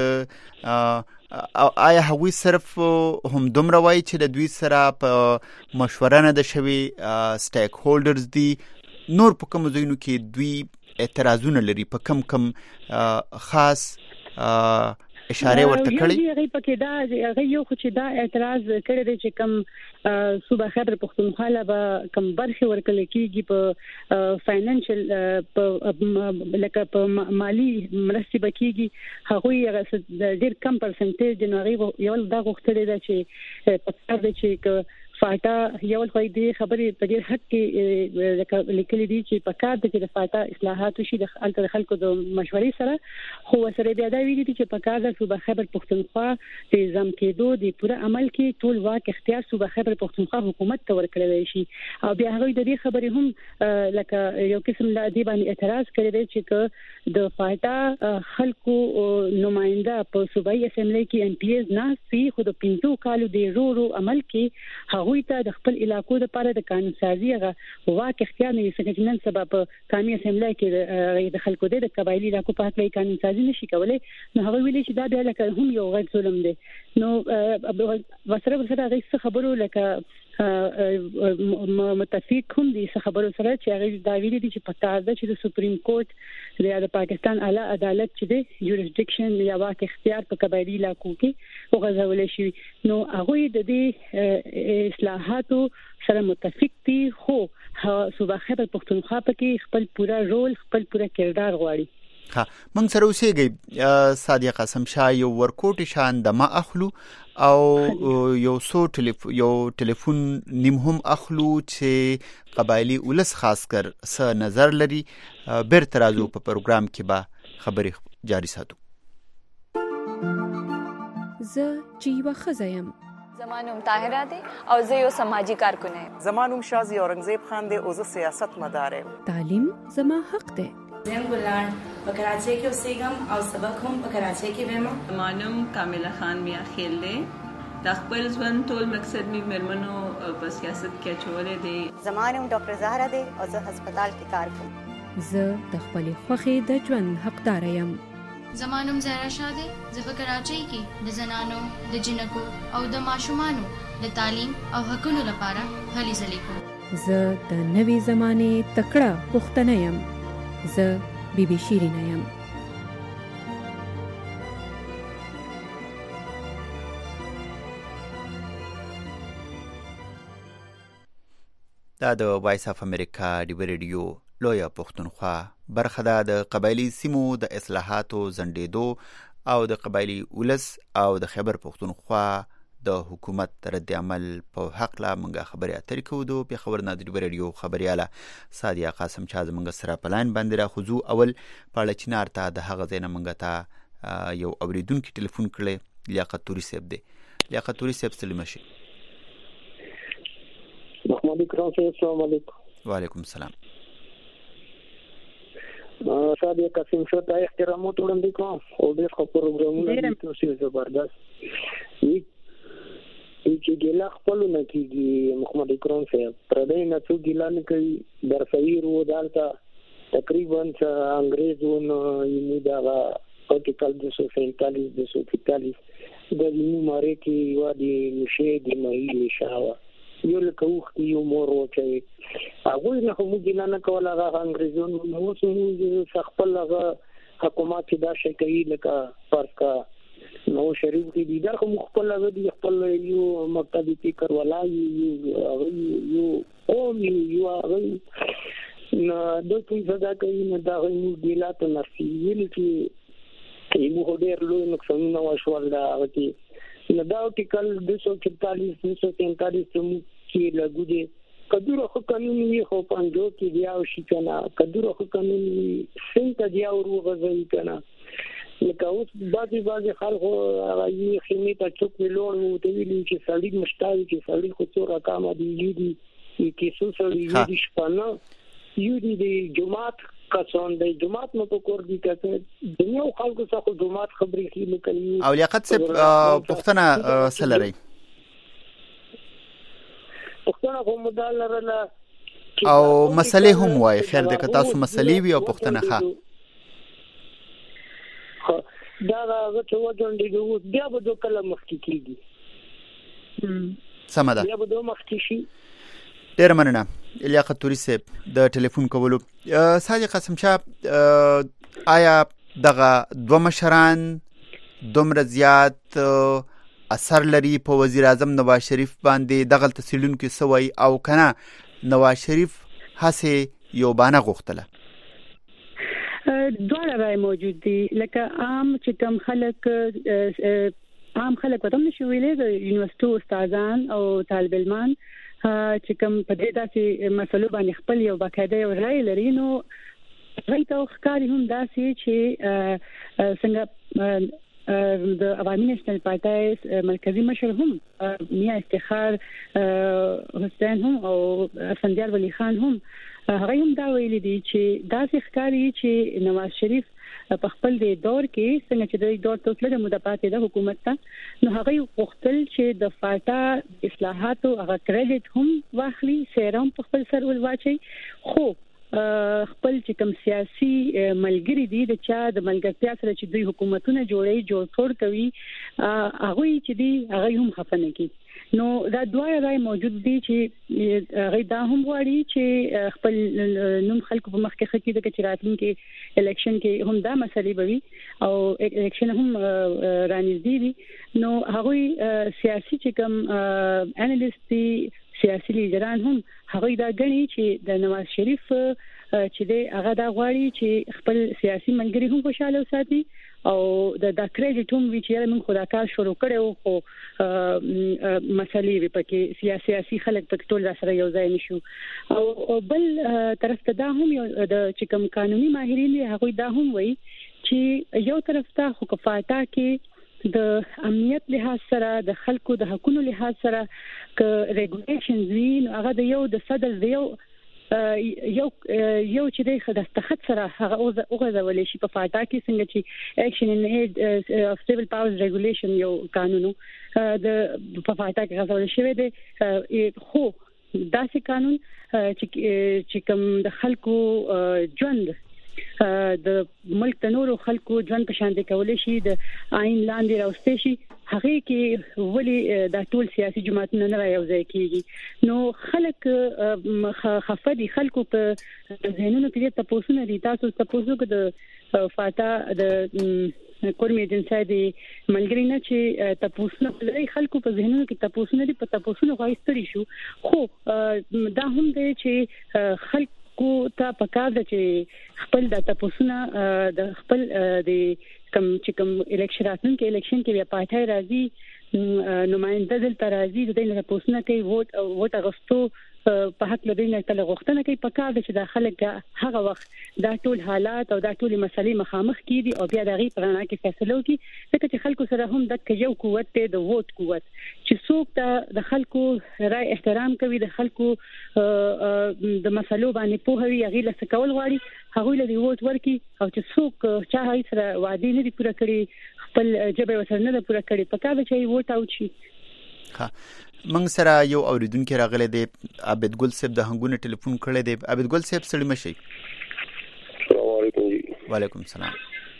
آیا هغوی صرف هم دومره وایي چې د دوی سره په مشوره نه ده شوې سټیک هولډرز دي نور په کوم ځایونو کې دوی اعتراضونه لري په کم خاص اشاره ورته کړی هغه پکې دا هغه یو خو چې دا اعتراض کړی دی چې کوم صوبه خیبر پختونخوا له کوم برخه ورکل کېږي په فاینانشل لکه په مالی مرستې بکیږي هغه ډیر کم پرسنټیج دی هغه یو دا غوښتل دی چې په څیر دی چې فاټا یو خو دې خبرې په ډیر حق کې لیکلي دي چې په کار د فاټا اصلاحات شي د خلکو د مشورې سره خو سره بیا دا ویلي دي چې په کار د صوبه خیبر پختونخوا د نظام کېدو د پوره عمل کې ټول واک اختیار صوبه خیبر پختونخوا حکومت ته ورکړل شي او بیا هغه د دې خبرې هم لکه یو قسم لا دی باندې اعتراض کړی دی چې د فاټا خلکو نماینده په صوبایي اسمبلی کې ام پی ایز نه سي خو د 15 کالو د رو عمل کې هغوی ته د خپل علاقو لپاره د قانون سازي هغه واک اختیار نه لري نن سبب قانوني اسمبلی کې د خلکو د قبایلی علاقو په حق قانون سازي نشي کولای نو هغه ویلي چې دا بیا لکه هم یو غیر ظلم دی نو وسره هغه خبرو لکه متفق هم دي خبرو سره چې هغه دا ویلي دي چې پتا ده چې د سپریم کورټ د پاکستان اعلی عدالت چې د یورسډکشن یا واک اختیار په قبایلی علاقو کې وغځول شي نو هغه د دې اصلاحاتو سره متفق دي خو صوبه خیبر پختونخوا په خپل پورا رول خپل پورا کردار غواړي من سره اوسېږي صادق قسم شاه یو ورکوټ شان د ما اخلو او یو ټلیفون نیم هم اخلو چې قبایلی ولس خاص کر س نظر لري بیرته راځو په پروګرام کې به خبرې جاری ساتو زه چې یو خزایم زمانوم طاهره دی او زه یو سماجی کارکون یم زمانوم شازی اورنګزیب خان دی او زه سیاست مدار یم تعلیم زما حق دی زم ګلان په کراچۍ کې اوسېږم او سبق هم په کراچۍ کې وایم. زمانوم کامله خان میا خیل دی د خپل ژوند ټول مقصد می مرمنو په سیاست کې چولې دی. زمانوم ډاکټر زهرا دی او زه هسپتال کې کار کوم. زه د خپل خوخي د ژوند حقدار یم. زمانوم زهرا شاه دی زه په کراچۍ کې د زنانو د جنکو او د ماشومانو د تعلیم او حقوقو لپاره هلې ځلې کوم. زه د نوې زمانه تکړه پښتنه یم. زه بیبي شیرینه یم. دا د وایس اف امریکا دی ریډیو لویا پښتونخوا برخه ده د قبایلی سیمو د اصلاحاتو زندېدو او د قبایلی ولس او د خیبر پښتونخوا د حکومت رد عمل په حق لا منګه خبرې اترې کوو په خبر نادری ریډیو خبرياله سادیا قاسم چا زمنګ سره پلان باندې را خو اول پاړه چنار ته د هغه زینه منګه ته یو اوریدونکو ټلیفون کړي لیاقت توري صاحب دی. لیاقت توري صاحب سلام شي. محمد کرام صاحب السلام علیکم. وعلیکم السلام. شادي قسم شو ته احترامات وړاندې کوم او د خپل پروګرامونو د توسيو زبردست وي چې ګیلا خپل نه کیږي محمد اکرام صاحب پردې نه څو ګیلا نه کوي درسویر و دالتا تقریبا انګريزونو یې دا آرټیکل 247 د دې ماره کې وادي نشه د مې نشاوه یو له کوختي یو مور وچوي هغه نه هم ګیلا نه کوله هغه انګريزونو نو څه خپل هغه حکومت دا شي کوي لکه فرض کا نو شریف کې دي دا خو خپل هغه دي خپل یو مکتبي فکر ولای یو قوم یو هغه نو د کوم څه دا کوي نه دا یو ګیلا ته نفسي ویل کې یو ډېر لوی نقصان نه وشول دا چې نو دا آرټیکل 244 کې لګو دي کدوره خو قانون یې خو پنځو کې بیا شي کنه کدوره خو قانون څنګه دی او غوږی کنه لکه اوس بعضي خلکو هغه یې خېمه ته چوک ویلوړ وو ته ویل چې سړی مشتاوي چې سړی خو څو رقم دي یی کې څو سړی یی شپنه یی دی جمعات کسان د جمعات نو په کور دي کته دنیا خلکو څخه جمعات خبرې کیږي کوي او لیاقت صاحب پښتنه سلري پښتنه کوم دالره او مسلې هم وای خیر د تاسو مسلې وی او پښتنه ښه دا هغه څه وځندې بیا به د کلم مخ کیږي سمدا بیا به د مخ کی ډیر مننه لیاقت توري صاحب د ټلیفون کولو صادق قاسم شاه آیا دغه دوه مشران دومره زیات اثر لري په وزیر اعظم نواز شریف باندې دغه تسلیون کې سوي او کنه نواز شریف هڅه یو باندې غوښتله دوه راي موجود دي لکه عام چې کوم خلک وته نشو ویلې د یونیورسيټي استادان او طالب علمان چې کوم په دې داسې مسلو باندې خپل یو باقاعده یو رائے لري نو رايته ښکاری هم داسې چې څنګه د عوامي نېشنل پارټي مرکزی مشر هم میا افتخار حسین هم او اسفندیار ولی خان هم هغه هم دا ویلي دي چې داسې ښکاری چې نواز شریف په خپل د دور کې څنګه چې د دور توسله د مدافعات د حکومت ته نو هغه وختل چې د فاټا اصلاحاتو هغه کریډټ هم واخلي سیرام په خپل سر ولواچي خو خپل چې کوم سیاسي ملګری دي د چا د ملګرتیا سره چې دوی حکومتونه جوړ کوي هغه چې دي هغه هم خفنه کوي نو دا دوه راي موجود دي چې هغه دا هم غواړي چې خپل نوم خلکو په مخ کې خکې د کچراتین کې الیکشن کې هم دا مسلې بوي او الیکشن هم رانیږي دي نو هغه سیاسي چې کوم انالیست دي سیاسي لیډران هم هغه دا غني چې د نواز شریف چې د هغه دا غواړي چې خپل سیاسي ملګری هم خوشاله وساتي او د کریډټ هم چې موږ خدا کار شروع کړو خو مسلې په کې سیاسي خلک په ټول سره یو ځای نشو او بل طرف ته دا هم د چې کوم قانوني ماهرین هغه دا هم وایي چې یو طرف ته حکومت کې د امنیت لحاظ سره د خلکو د حقوقو لحاظ سره ک ریګولیشنز وین هغه د یو د صدر دی یو چې د دستخط سره هغه اوغځول شي په فاټا کې څنګه چې اکشن ان هډ اف سیویل پاورز ریګولیشن یو قانونو د په فاټا کې غوښتل شوی دی خو داسې قانون چې کوم د خلکو ژوند د ملک د نورو خلکو ژوند په شان دي کولای شي د آئین لاندې راوستي شي هغه کې ولی د ټول سیاسي جماعتونو نه راوځي کیږي نو خلک خفدي خلکو په ذهنونو کې تاسو نه دي تاسو کې د فاټا د کورمي جنسای دي ملګری نه چې تاسو نه لري خلکو په ذهنونو کې تاسو نه دي په تاسو نه غوښتري شو خو دا هم دی چې خلک کو ته پکار ده چې خپل د تاسو نه د خپل د کم چې کوم الیکشن کې بیا پاتای راځي نماینده دلته راځي د دې نه پوښتنه کوي ووټ اغوستو په حق لري نه کله غوښتنه کوي پکار ده چې د خلک هغه وخت دا ټول حالات او دا ټول مسلې مخامخ کیدي او بیا دغه پرانا کې فیصله وکړي ځکه چې خلکو سره هم د یو قوت ته د ووټ قوت چې څوک د خلکو رائے احترام کوي د خلکو د مسلو باندې په هوی غیله سکول غواړي هغه له دې ووټ ورکي او چې څوک چا هي سره وعده نه دي پوره کړی خپل جبه وسره نه پوره کړی پکار ده چې ووټ او شي ها موږ سره یو اوریدونکو راغلی دی عابد ګل صاحب د هنګونه ټلیفون کړی دی. عابد ګل صاحب سړی مشي. السلام علیکم. وعلیکم السلام.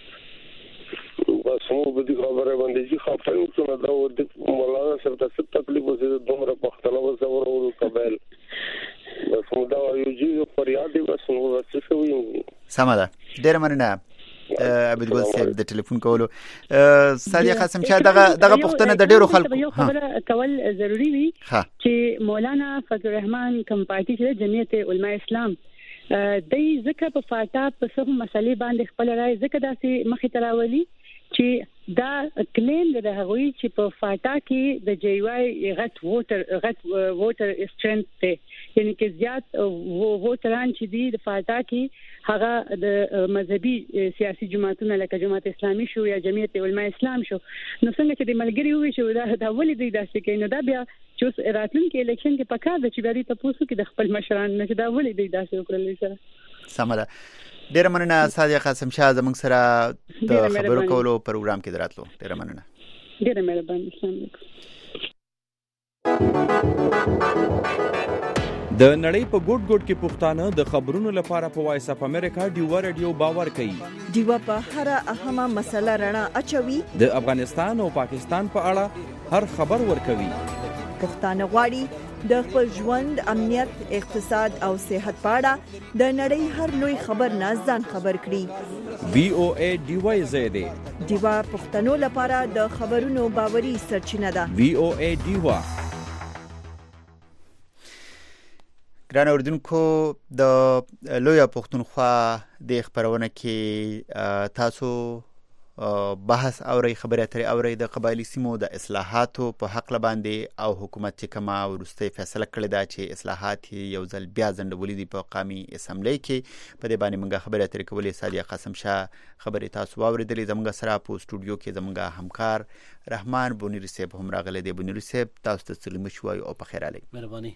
بس مو به دې خبره باندې چې خپل څه دا و د مولانا صاحب ته تکلیف وزید دومره پختنه وزور او قبل بس مو دا یو جی فریاد دی بس نو څه شوی. سم ده. ډیر مننه عبد ګل صاحب د ټلیفون کولو. سادیا قاسم شاه دغه پښتنه د ډیرو خلکو یو خبره کول ضروری وي چې مولانا فضل الرحمن کوم پارټي چې جمعیت علماء اسلام دای ځکه په فاټا په څو مسلې باندې خپل رائے ځکه داسې مخې تراولي چې دا کلیم د هغوی چې په فاټا کې د جی واي غټ ووټر اسټرنث ته یعنی کې زیات ووټران چې دي د فاټا کې هغه د مذهبي سیاسي جماعتونو لکه جماعت اسلامي شو یا جمعیت علماء اسلام شو نو څنګه چې د ملګری وي شو دا ولې دی داسې کوي نو دا بیا چې راتلونکي الیکشن کې پکار د چې بیا تاسو کې د خپل مشران نه دا ولې دی داسې وکړل سره. سم ده. ډیر مننه سادیا قاسم شاه زموږ سره د خبرو کولو پروګرام کې دراتلو. ډیر مننه. ډیر مهرباني. السلام علیکم. د نړۍ په ګوټ ګوټ کې پښتانه د خبرونو لپاره په وایس اپ امریکا ډیوا رادیو باور کوي. ډیوا په هر اهمه مسله رڼا اچوي. د افغانستان او پاکستان په اړه هر خبر ورکوي. پښتانه غواړي د خپل ژوند امنیت اقتصاد او صحت په اړه د نړۍ هر لوی خبر نه ځان خبر کړي. VOA ډیوا زیاده. ډیوا پښتنو لپاره د خبرونو باوري سرچینه ده. VOA ډیوا. ګران اوریدونکو د لوی پښتونخوا د خبرونه کې تاسو بحث اوري خبرې اترې اوري د قبایلی سیمو د اصلاحاتو په حق لباندې او حکومت چې کما ورسته فیصله کړې ده چې اصلاحات یو ځل بیا ځنډولې دي په قومي اسمبلی کې. په دې باندې موږ خبرې اترې کولې. سادیا قاسم شاه خبرې تاسو واوریدلې. زموږ سره په سټوډیو کې زموږ همکار رحمان بونیری صاحب هم راغلی دی. بونیری صاحب تاسو ته سلام شوي او په خیر علي. مهرباني.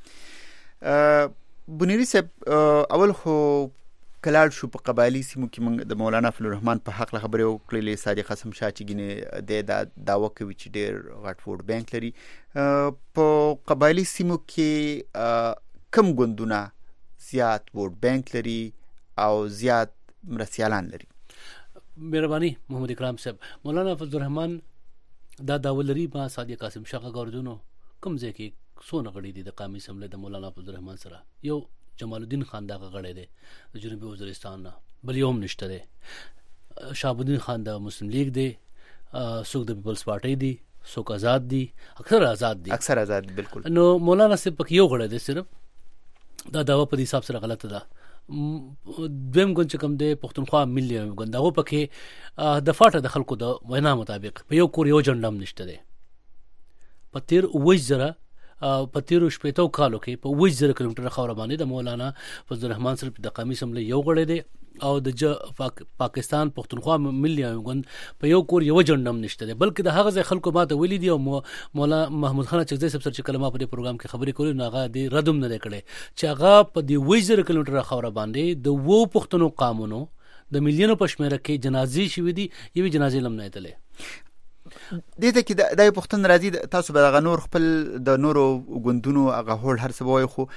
بونیری صاحب اول خو کلاړ شو په قبایلی سیمو کې موږ د مولانا فضل الرحمن په حق خبرې وکړلې. صادق قاسم شاه چې ګینه د داوا کوي چې ډېر غټ ووټ بانک لري. په قبایلی سیمو کې کم ګوندونه زیات ووټ بانک لري او زیات مرسیالان لري؟ مهرباني محمد اکرام صاحب. مولانا فضل الرحمن دا داوا لري. ما صادق قاسم شاه غوردونو کوم ځای کې څونه غړي دي د قومي اسمبلی د مولانا فضل الرحمن سره؟ یو جمال الدین خان دا غړی دی د جنوبي وزیرستان نه، بل یو هم نشته دی. شهاب الدین خان د مسلم لیگ دی، څوک د پیپلز پارټي دی، څوک آزاد دی، اکثر آزاد دی. بالکل. نو مولانا صاحب پکې یو غړی دی صرف. دا داوا په حساب سره غلطه ده. دویم ګوند چې کوم دی پښتونخوا ملي ګوند هغه پکې د فاټه د خلکو د وینا مطابق په یو کور یو جنډم نشته دی. په 13 شپېتو کالو کې په 20,000 کیلومتره خاور باندې د مولانا فضل الرحمن سره د قومي اسمبلی یو غړی دی او د پاکستان پښتونخوا ملي ګوند په یو کور یو جنډم نشته دی. بلکې د هغه ځای خلکو ماته ویلي دي او مولانا محمود خان چغزی صاحب سره چې کلمه په دې پروګرام کې خبرې کولې نو هغه د ردم نه کړي چې هغه په دې 20,000 کیلومتره خاور باندې د وو پښتنو قانونو د مليونو پښمنه کې جنازې شوې دي. یوې جنازې لم نه ایتلې. دې ته کې د پښتون راځي. تاسو به غ نور خپل د نورو ګوندونو هغه هول هر څه وای خو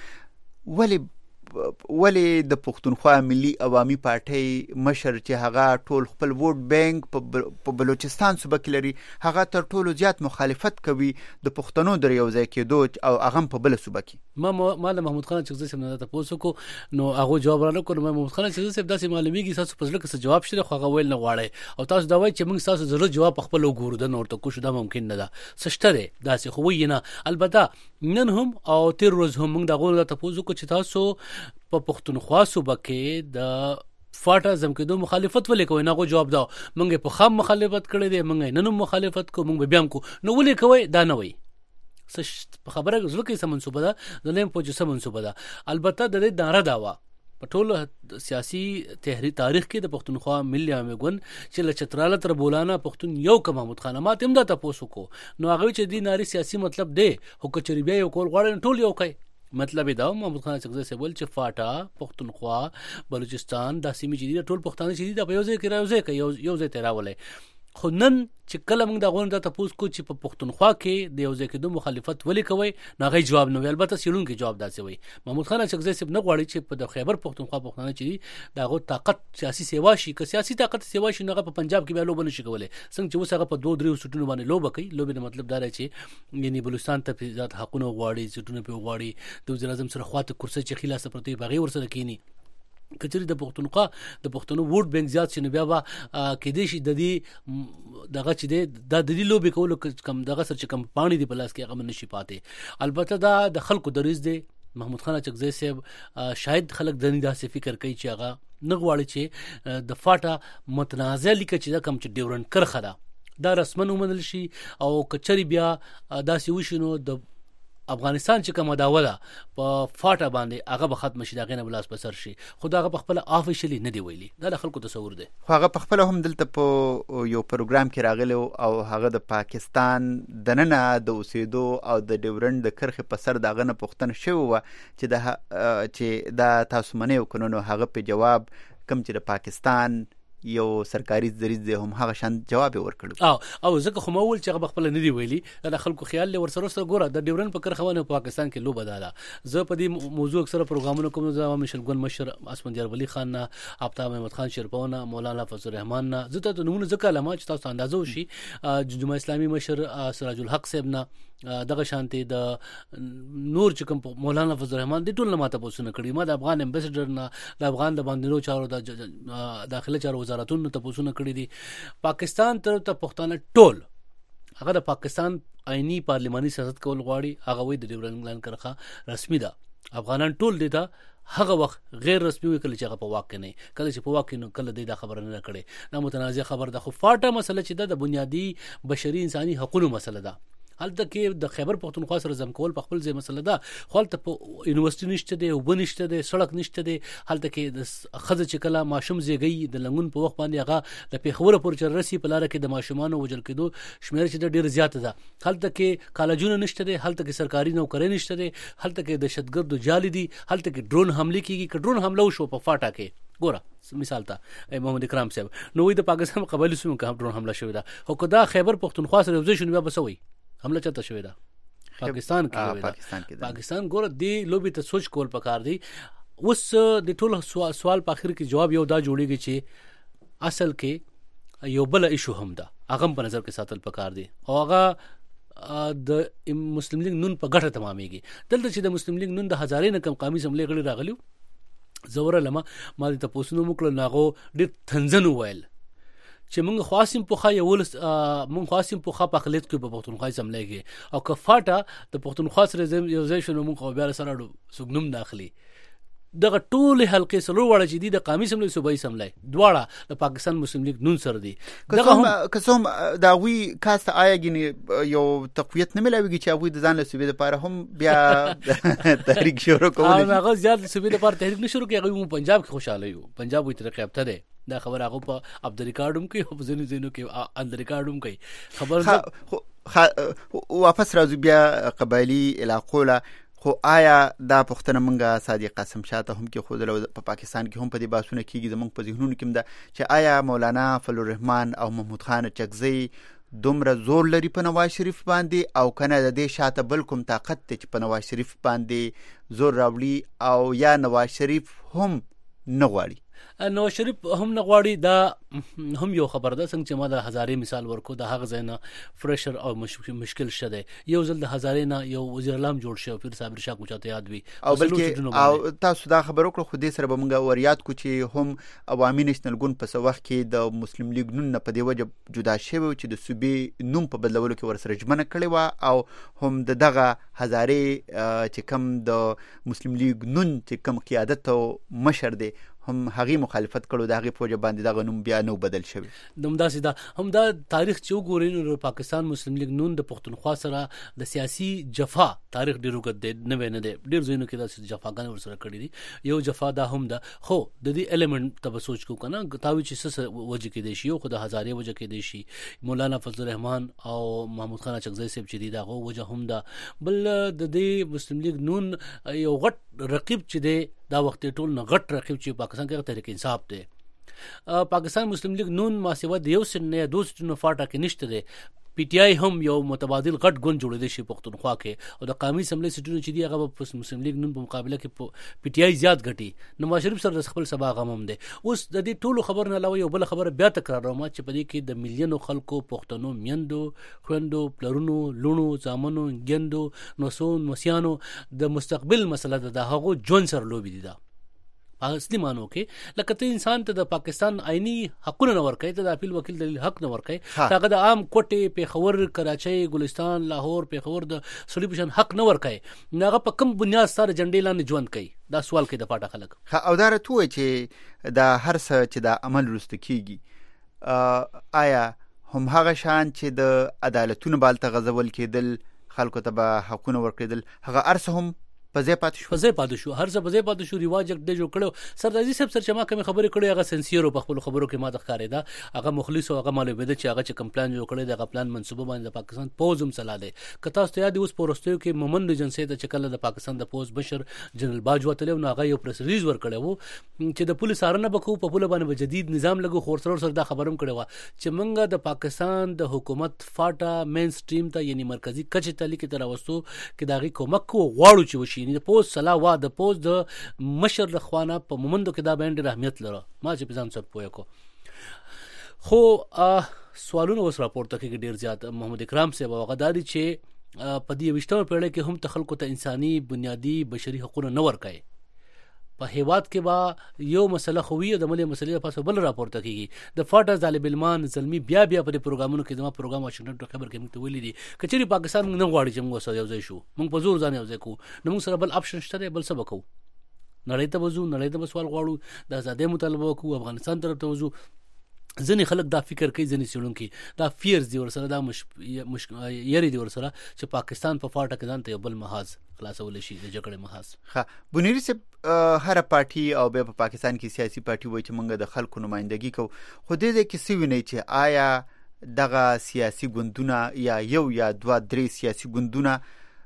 ولی د پښتونخوا ملي عوامي پارټي مشر چې هغه ټول خپل ووټ بانک په بلوچستان صوبه کې لري هغه تر ټولو زیات مخالفت کوي د پښتنو در یو ځای کېدو او هغه په بل صوبه کې؟ ما محمود خان چغزی صاحب نه تاسو کو نو هغه جواب را نکړ. محمود خان چغزی صاحب داسې معلومیږي تاسو په ځل کې جواب شته خو هغه ویل نه غواړي او تاسو دا وایي چې موږ تاسو ضرورت جواب خپل وګورو د نور ته کو شو دا ممکن نه ده. سشتره داسې خو وینه. البته نن هم او تیر روز هم موږ دا غوړو تاسو کو چې تاسو په پښتونخوا صوبه کې د فاټا زمکدو مخالفت ولې کوي؟ نه غو جواب دا موږ په خام مخالفت کړی دی، موږ نن مخالفت کو، موږ بیا هم کو. نو ولې کوي؟ دا نه وای خبره زړه کې سمنسوبه ده د نیم په جسم منسوبه ده. البته د دې دارا داوا په ټول سیاسي تاریخ کې د پښتونخوا ملي عوامي ګوند چې له چتراله تر بولانا پښتون یو کم محمود خان ماته هم دا تاسو کو نو هغه چې دی ناري سیاسي مطلب دی هو کچری بیا یو کول غواړي ټول یو کوي. مطلب دا محمود خان چغزی سے بول چې فاټا پښتونخوا بلوچستان د سیمې چې ټول پښتانه چې د په یو ځای کې راوځي کوي یو ځای ته راولي خو نن چې کله موږ د غونډه تاسو کو چې په پښتونخوا کې د یو ځای کېدو مخالفت ولې کوي نه غي جواب نه وي. البته سیلون کې جواب داسې وي. محمود خان اچکزی صاحب نه غواړي چې په د خیبر پښتونخوا پښتانه چې دغه طاقت سیاسي سیوا شي، که سیاسي طاقت سیوا شي نه په پنجاب کې به لوب نه شي کولای. څنګه چې وسغه په 2-3 سټونو باندې لوب کوي. لوب د مطلب دا دی چې یعنی بلوچستان ته ذات حقونه غواړي، سټونو په غواړي، د وزیر اعظم سره خواته کرسي چې خلاص پرته بغي ورسره کینی. کچری د پښتونخوا د پښتنو ووټ بانک زیات شنه بیا با کې دي شي د دې دغه چې د دې لوبي کول کم دغه سر چې کم پانی دی پلاس کې هغه نشي پاتې. البته دا د خلکو دریز دی. محمود خان اچکزی صاحب شاید خلک د نه داسې فکر کوي چې هغه نه غواړي چې د فاټا متنازع لیک چې دا کم چې ډیورن کرخه ده دا رسمن ومنل شي او کچری بیا داسې وشینو د افغانستان چې کومه داوه ده په فاټا باندې هغه به ختم شي، دا غینه بلاس بسر شي. خو دا هغه په خپل افیشلی نه دی ویلي. دا د خلکو تصور دی. خو هغه په خپل هم دلته په یو پروګرام کې راغلی او هغه د پاکستان د ننه د اوسېدو او د ډیورنډ د کرخې په سر دغه نه پوښتنه شوې وه چې دا تاسو منئ وکنو. هغه په جواب کوم چې د پاکستان یو سرکاري دریځ دی هم هغه شان جواب ورکړ. او ځکه خو مول چې هغه خپل نه دی ویلي. د خلکو خیال له ورسره سره ګوره د ډیورن په کرخونه پاکستان کې لوب ادا ده. زه په دې موضوع اکثره پروګرامونو کوم زما مشل ګل مشر اسمندیار ولی خان نه، آفتاب احمد خان شیرپونه، مولانا فضل الرحمن نه، زه ته نمونه ځکه لمه چې تاسو اندازو شي جمهوریت اسلامي مشر سراج الحق صاحب نه، دغه شانتي د نور چې کوم مولانا فضل الرحمن د ټول ماته پوښتنه کړې. ما د افغان امبیسډر نه، د افغان د باندې چارو د داخله چارو وزارتونو ته پوښتنه کړې دي. پاکستان تر ته پښتانه ټول هغه د پاکستان آئینی پارلماني سیاست کول غواړي. هغه وې د ډیورنډ لاین کرخه رسمي ده. افغانان ټول دي ته هغه وخت غیر رسمي وکړي چې هغه په واقع نه کله چې په واقع نه کله د خبره نه کړي. دا متنازع خبر ده. خو فاټا مسله چې د بنیادی بشري انساني حقوقو مسله ده. هلته کې د خیبر پښتونخوا سره زم کول په خپل ځای مسله ده. خو هلته په یونیورسيټي نشته دی، وب نشته دی، سړک نشته دی. هلته کې د خزه چې کله ماشوم زیږي د لنګون په وخت باندې هغه د پیښور پورې چررسي په لار کې د ماشومانو وجل کېدو شمیر چې ډیر زیات ده. هلته کې کالجونه نشته دی، هلته کې سرکاري نوکری نشته دی، هلته کې دهشتګرد جال دي، هلته کې ډرون حمله کیږي. که ډرون حمله وشو په فاټا کې ګوره مثال ته محمد اکرام صاحب نو د پاکستان قبایلی سیمو کې ډرون حمله شوې ده. خو کدا خیبر پښتونخوا سره وځي شنو بیا بسوي حمله چاته شوې ده پاکستان کې. پاکستان ګوره دی لوبي ته سوچ کول پکار دی. اوس د ټول سوال په اخر کې جواب یو دا جوړیږي چې اصل کې یو بل ایشو هم ده، هغه په نظر کې ساتل پکار دی. او هغه د مسلم لیگ نون په ګټه تمامېږي. دلته چې د مسلم لیگ نون د هزارې نه کم قومي سملې غړي راغلیو زوره لمه ما د تاسو نو مکل ناغو ډېر تنزن ویل چې موږ خاصم په خا یو موږ خاصم په خا په خلیت کې په پښتونخوا سملېږي او کفاټه د پښتونخوا سره یو ځای شنو موږ بیا سره سګنوم داخلي دغه ټول حلقې سره وړه چې دي د قومي سملې صوبایي سملې دواړه د پاکستان مسلم لیگ نون سره دي. قسم دا وی کاست آیګنی یو تقویت نه ملويږي چې ابو د ځان له صوبې لپاره هم بیا تحریک شروع کوي. هغه زیات صوبې لپاره تحریک نه شروع کوي. هغه پنجاب کې خوشاله یو، پنجاب وي طریقې ابته ده. دا خبر هغه په عبد ریکارډوم کې او زینو زینو کې اند ریکارډوم کوي. خبر واپس راځو بیا قبایلی علاقو له. خو آیا دا پښتنه منګه صادق قاسم شاته هم کې خود په پاکستان کې هم په دې باسونه کېږي زمونږ په ذهنونو کې ده چې آیا مولانا فضل الرحمن او محمود خان اچکزی دومره زور لري په نواز شریف باندې او کنه د دې شاته بل کوم طاقت ته چې په نواز شریف باندې زور راوړي او یا نواز شریف هم نه غواړي؟ نواز شریف هم نه غواړي. دا هم یو خبر ده. څنګه چې ما د هزارې مثال ورکو د هغه ځای نه فرشر او مشکل شته. یو ځل د هزارې نه یو وزیر اعظم جوړ شو پیر صابر شاه کوچا ته یاد وي او بلکې او تاسو دا خبر وکړو خو دې سره به موږ وریاد کو چې هم عوامي نېشنل ګوند په وخت کې د مسلم لیگ نون نه په دی وجه جدا شوی چې د صوبې نوم په بدلولو کې ورسره جمنه کړي و او هم دغه هزارې چې کم د مسلم لیگ نون چې کم قیادت او مشر دی هم هغه مخالفت کړو. د هغه په باندې دا غنوم بیا نو بدل شوی. دمدا سیدا هم دا تاریخ چې وګورئ نو پاکستان مسلم لیگ نون د پښتونخوا سره د سیاسي جفا تاریخ ډیر وګد نه دی. ډیر ځینو کې دا جفاګان ورسره کړی دي. یو جفا دا هم ده. خو د دې الیمنٹ ته سوچ کو کنه تاوی چې څه وجه کې دي شي او خو د هزارې وجه کې دي شي. مولانا فضل الرحمن او محمود خان اچکزی صاحب چې دي دا غو وجه هم ده. بل د دې مسلم لیگ نون یو غټ رقیب چې دی دا وخت ټول نه غټ رقیب چې پاکستان کې تحریک انصاف دی. پاکستان مسلم لیگ نون ما سیوا د یو سن نه 2 سټونو فاټا کې نشته دی. پی ټی آی هم یو متبادل غټ ګوند جوړېدل شي پښتونخوا کې او د قومي اسمبلی سټونو چې دی هغه په مسلم لیگ نون په مقابله کې پی ټی آی زیات غټي. نواز شریف سره د خپل سبا غم هم دی. اوس د دې ټولو خبر نه علاوه یو بل خبر بیا تکراروم چې په دې کې د میلیونو خلکو پښتنو میندو خويندو پلرونو لونو زامنو ګندو نوسون مسیانو د مستقبل مسله ده. د هغو جون سره لوبي دي. دا اصلي مانو کې لکه ته انسان ته د پاکستان آئینی حقونه نه ورکړي، ته د اپیل وکیل دلیل حق نه ورکړي، هغه د عام کوټې پیښور کراچۍ ګلستان لاهور پیښور د سړي پشان حق نه ورکړي، هغه په کوم بنیاد سره جنډې لاندې ژوند کوي؟ دا سوال کوي د پاټه خلک. او دا راته وایي چې دا هر څه چې د عمل وروسته کیږي آیا هم هغه شان چې د عدالتونو بالته غځول کېدل خلکو ته به حقونه ورکړل هغه ارڅ هم پځې پاتې شو هر څه پځې پاتې شو ریواج د جوړ کړو. سردازي صاحب سره چې ما کوم خبرې کړې هغه سنسیرو په خپل خبرو کې ما د ښکارې دا هغه مخلص او هغه معلومه ده چې هغه چې کمپلان جوړ کړی دا پلان منسوبه باندې د پاکستان پوز هم صلاح ده. کته تاسو یاد اوس پورستیو کې مومن ایجنسی د چکل د پاکستان د پوز بشر جنرال باج وتل نو هغه یو پریس ریلیز ور کړو چې د پولیس ارنه بکو په پوله باندې جدید نظام لګو خورسرور سره دا خبرم کړو چې منګه د پاکستان د حکومت فاټا مین سټریم ته یعنی مرکزی کچ ته لیک تر وستو کې داغي کومک غواړو چې وشي نه د پوز صلاح د پوز د مشر لخوانه په مومندو کې دا باندې اهمیت لره. ما چې پزان څه پوهه کو خو سوالونه وس راپورته کې ډیر زیات محمد اکرام صاحب هغه دادی چې په دې 20مه پیړۍ کې هم تخلق ته انساني بنیادی بشري حقوق نه ورکای. په هیواد کې با یو مسله خوي د ملي مسلې په بل راپورته کیږي د فاټا طالب علمان زلمی بیا په پروګرامونو کې د پروګرام واشنګټن خبر کې موږ ویلي دي کچېری پاکستان نه غواړي چې موږ سره یو ځای شو، موږ په زور ځان یو ځای کو، نو موږ سره بل اپشن شته بل څه وکړو، نړۍ ته وځو، نړۍ ته سوال غواړو، د آزادۍ مطالبه وکړو، افغانستان طرف ته وځو. ځنې خلک دا فکر کوي ځنې څېړونکي دا فیرز دي ورسره دا یری دي ورسره چې پاکستان په فاټه کې ځان ته یو بل محاذ خلاصول شي د جګړې محاذ. بنيري صاحب هر پارټي او بیا په پاکستان کې سیاسي پارټي وایي چې موږ د خلکو نمائندګي کوو، خو دې کې څه ویني چې آیا دغه سیاسي ګوندونه یا یو یا دوه درې سیاسي ګوندونه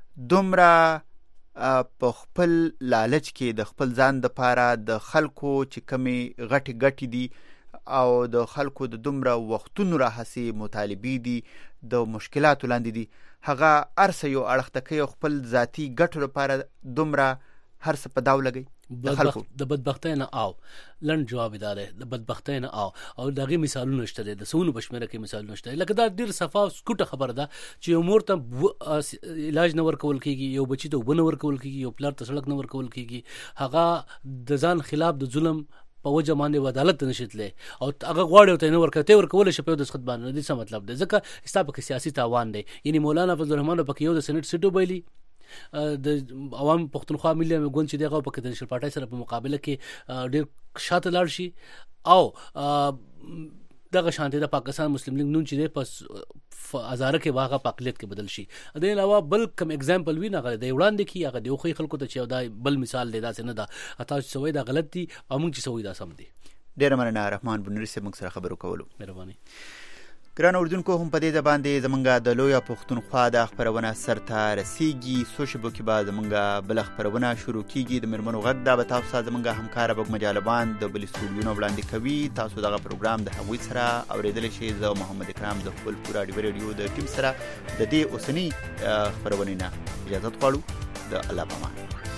دومره په خپل لالچ کې د خپل ځان د پاره د خلکو چې کمی غټي دي او د خلکو د دومره وختونو راهسي مطالبي دي د مشکلاتو لاندې دي هغه ارسه یو اړخته کوي خپل ذاتی ګټو لپاره دومره هر څه په داو لګي د خلکو د بدبختۍ نه او لند جواب اداره د بدبختۍ نه او دغه مثالونه شته د سونو بشمره کې مثالونه شته لکه دا ډیر صفه سکوټه خبره ده چې امور ته علاج نه ورکول کیږي، یو بچی ته ونه ورکول کیږي، یو پلار ته سړک نه ورکول کیږي، هغه د ځان خلاف د ظلم په وجه باندې عدالت نشیتله او هغه غواړي ته نه ورکول شي په د خدمت باندې. د څه مطلب ده ځکه استاب کې سیاسي تاوان دی. یعنی مولانا فضل الرحمن په یو د سېنات سیټو ویلي د عوام پښتونخوا ملي ګوند چې دغه په کې د پارټای سره په مقابله کې ډېر شاته لاړ شي او دغه شانته د پاکستان مسلم لیگ نون چې په هزاره کې واغه پاکلیت کې بدل شي. د علاوه بل کوم اگزامپل وی نه غل دی وړاندې کی هغه د خو خلکو ته چې دا بل مثال دی دا څنګه دا اته سوي دا غلط دي او موږ چې سوي دا سم دي. ډیر مننه رحمان بنوري سره موږ سره خبرو کولو. مهرباني. ګران اوردونکو هم په دې باندې زمونږه د لویا پښتونخوا د خبرونه سرته رسیږي. سوشبو کې بعد زمونږه بل خبرونه شروع کیږي. د مرمنو غږ دا به تاسو زمونږه همکار بګ مجالبان د بل استودیو وړاندې کوي. تاسو دغه پروګرام د هغوی سره اوریدل شي. زه محمد اکرام د خپل پورا رادیو د ټیم سره د دې اوسنی خبرونه نه اجازه غواړو. د الله پامان.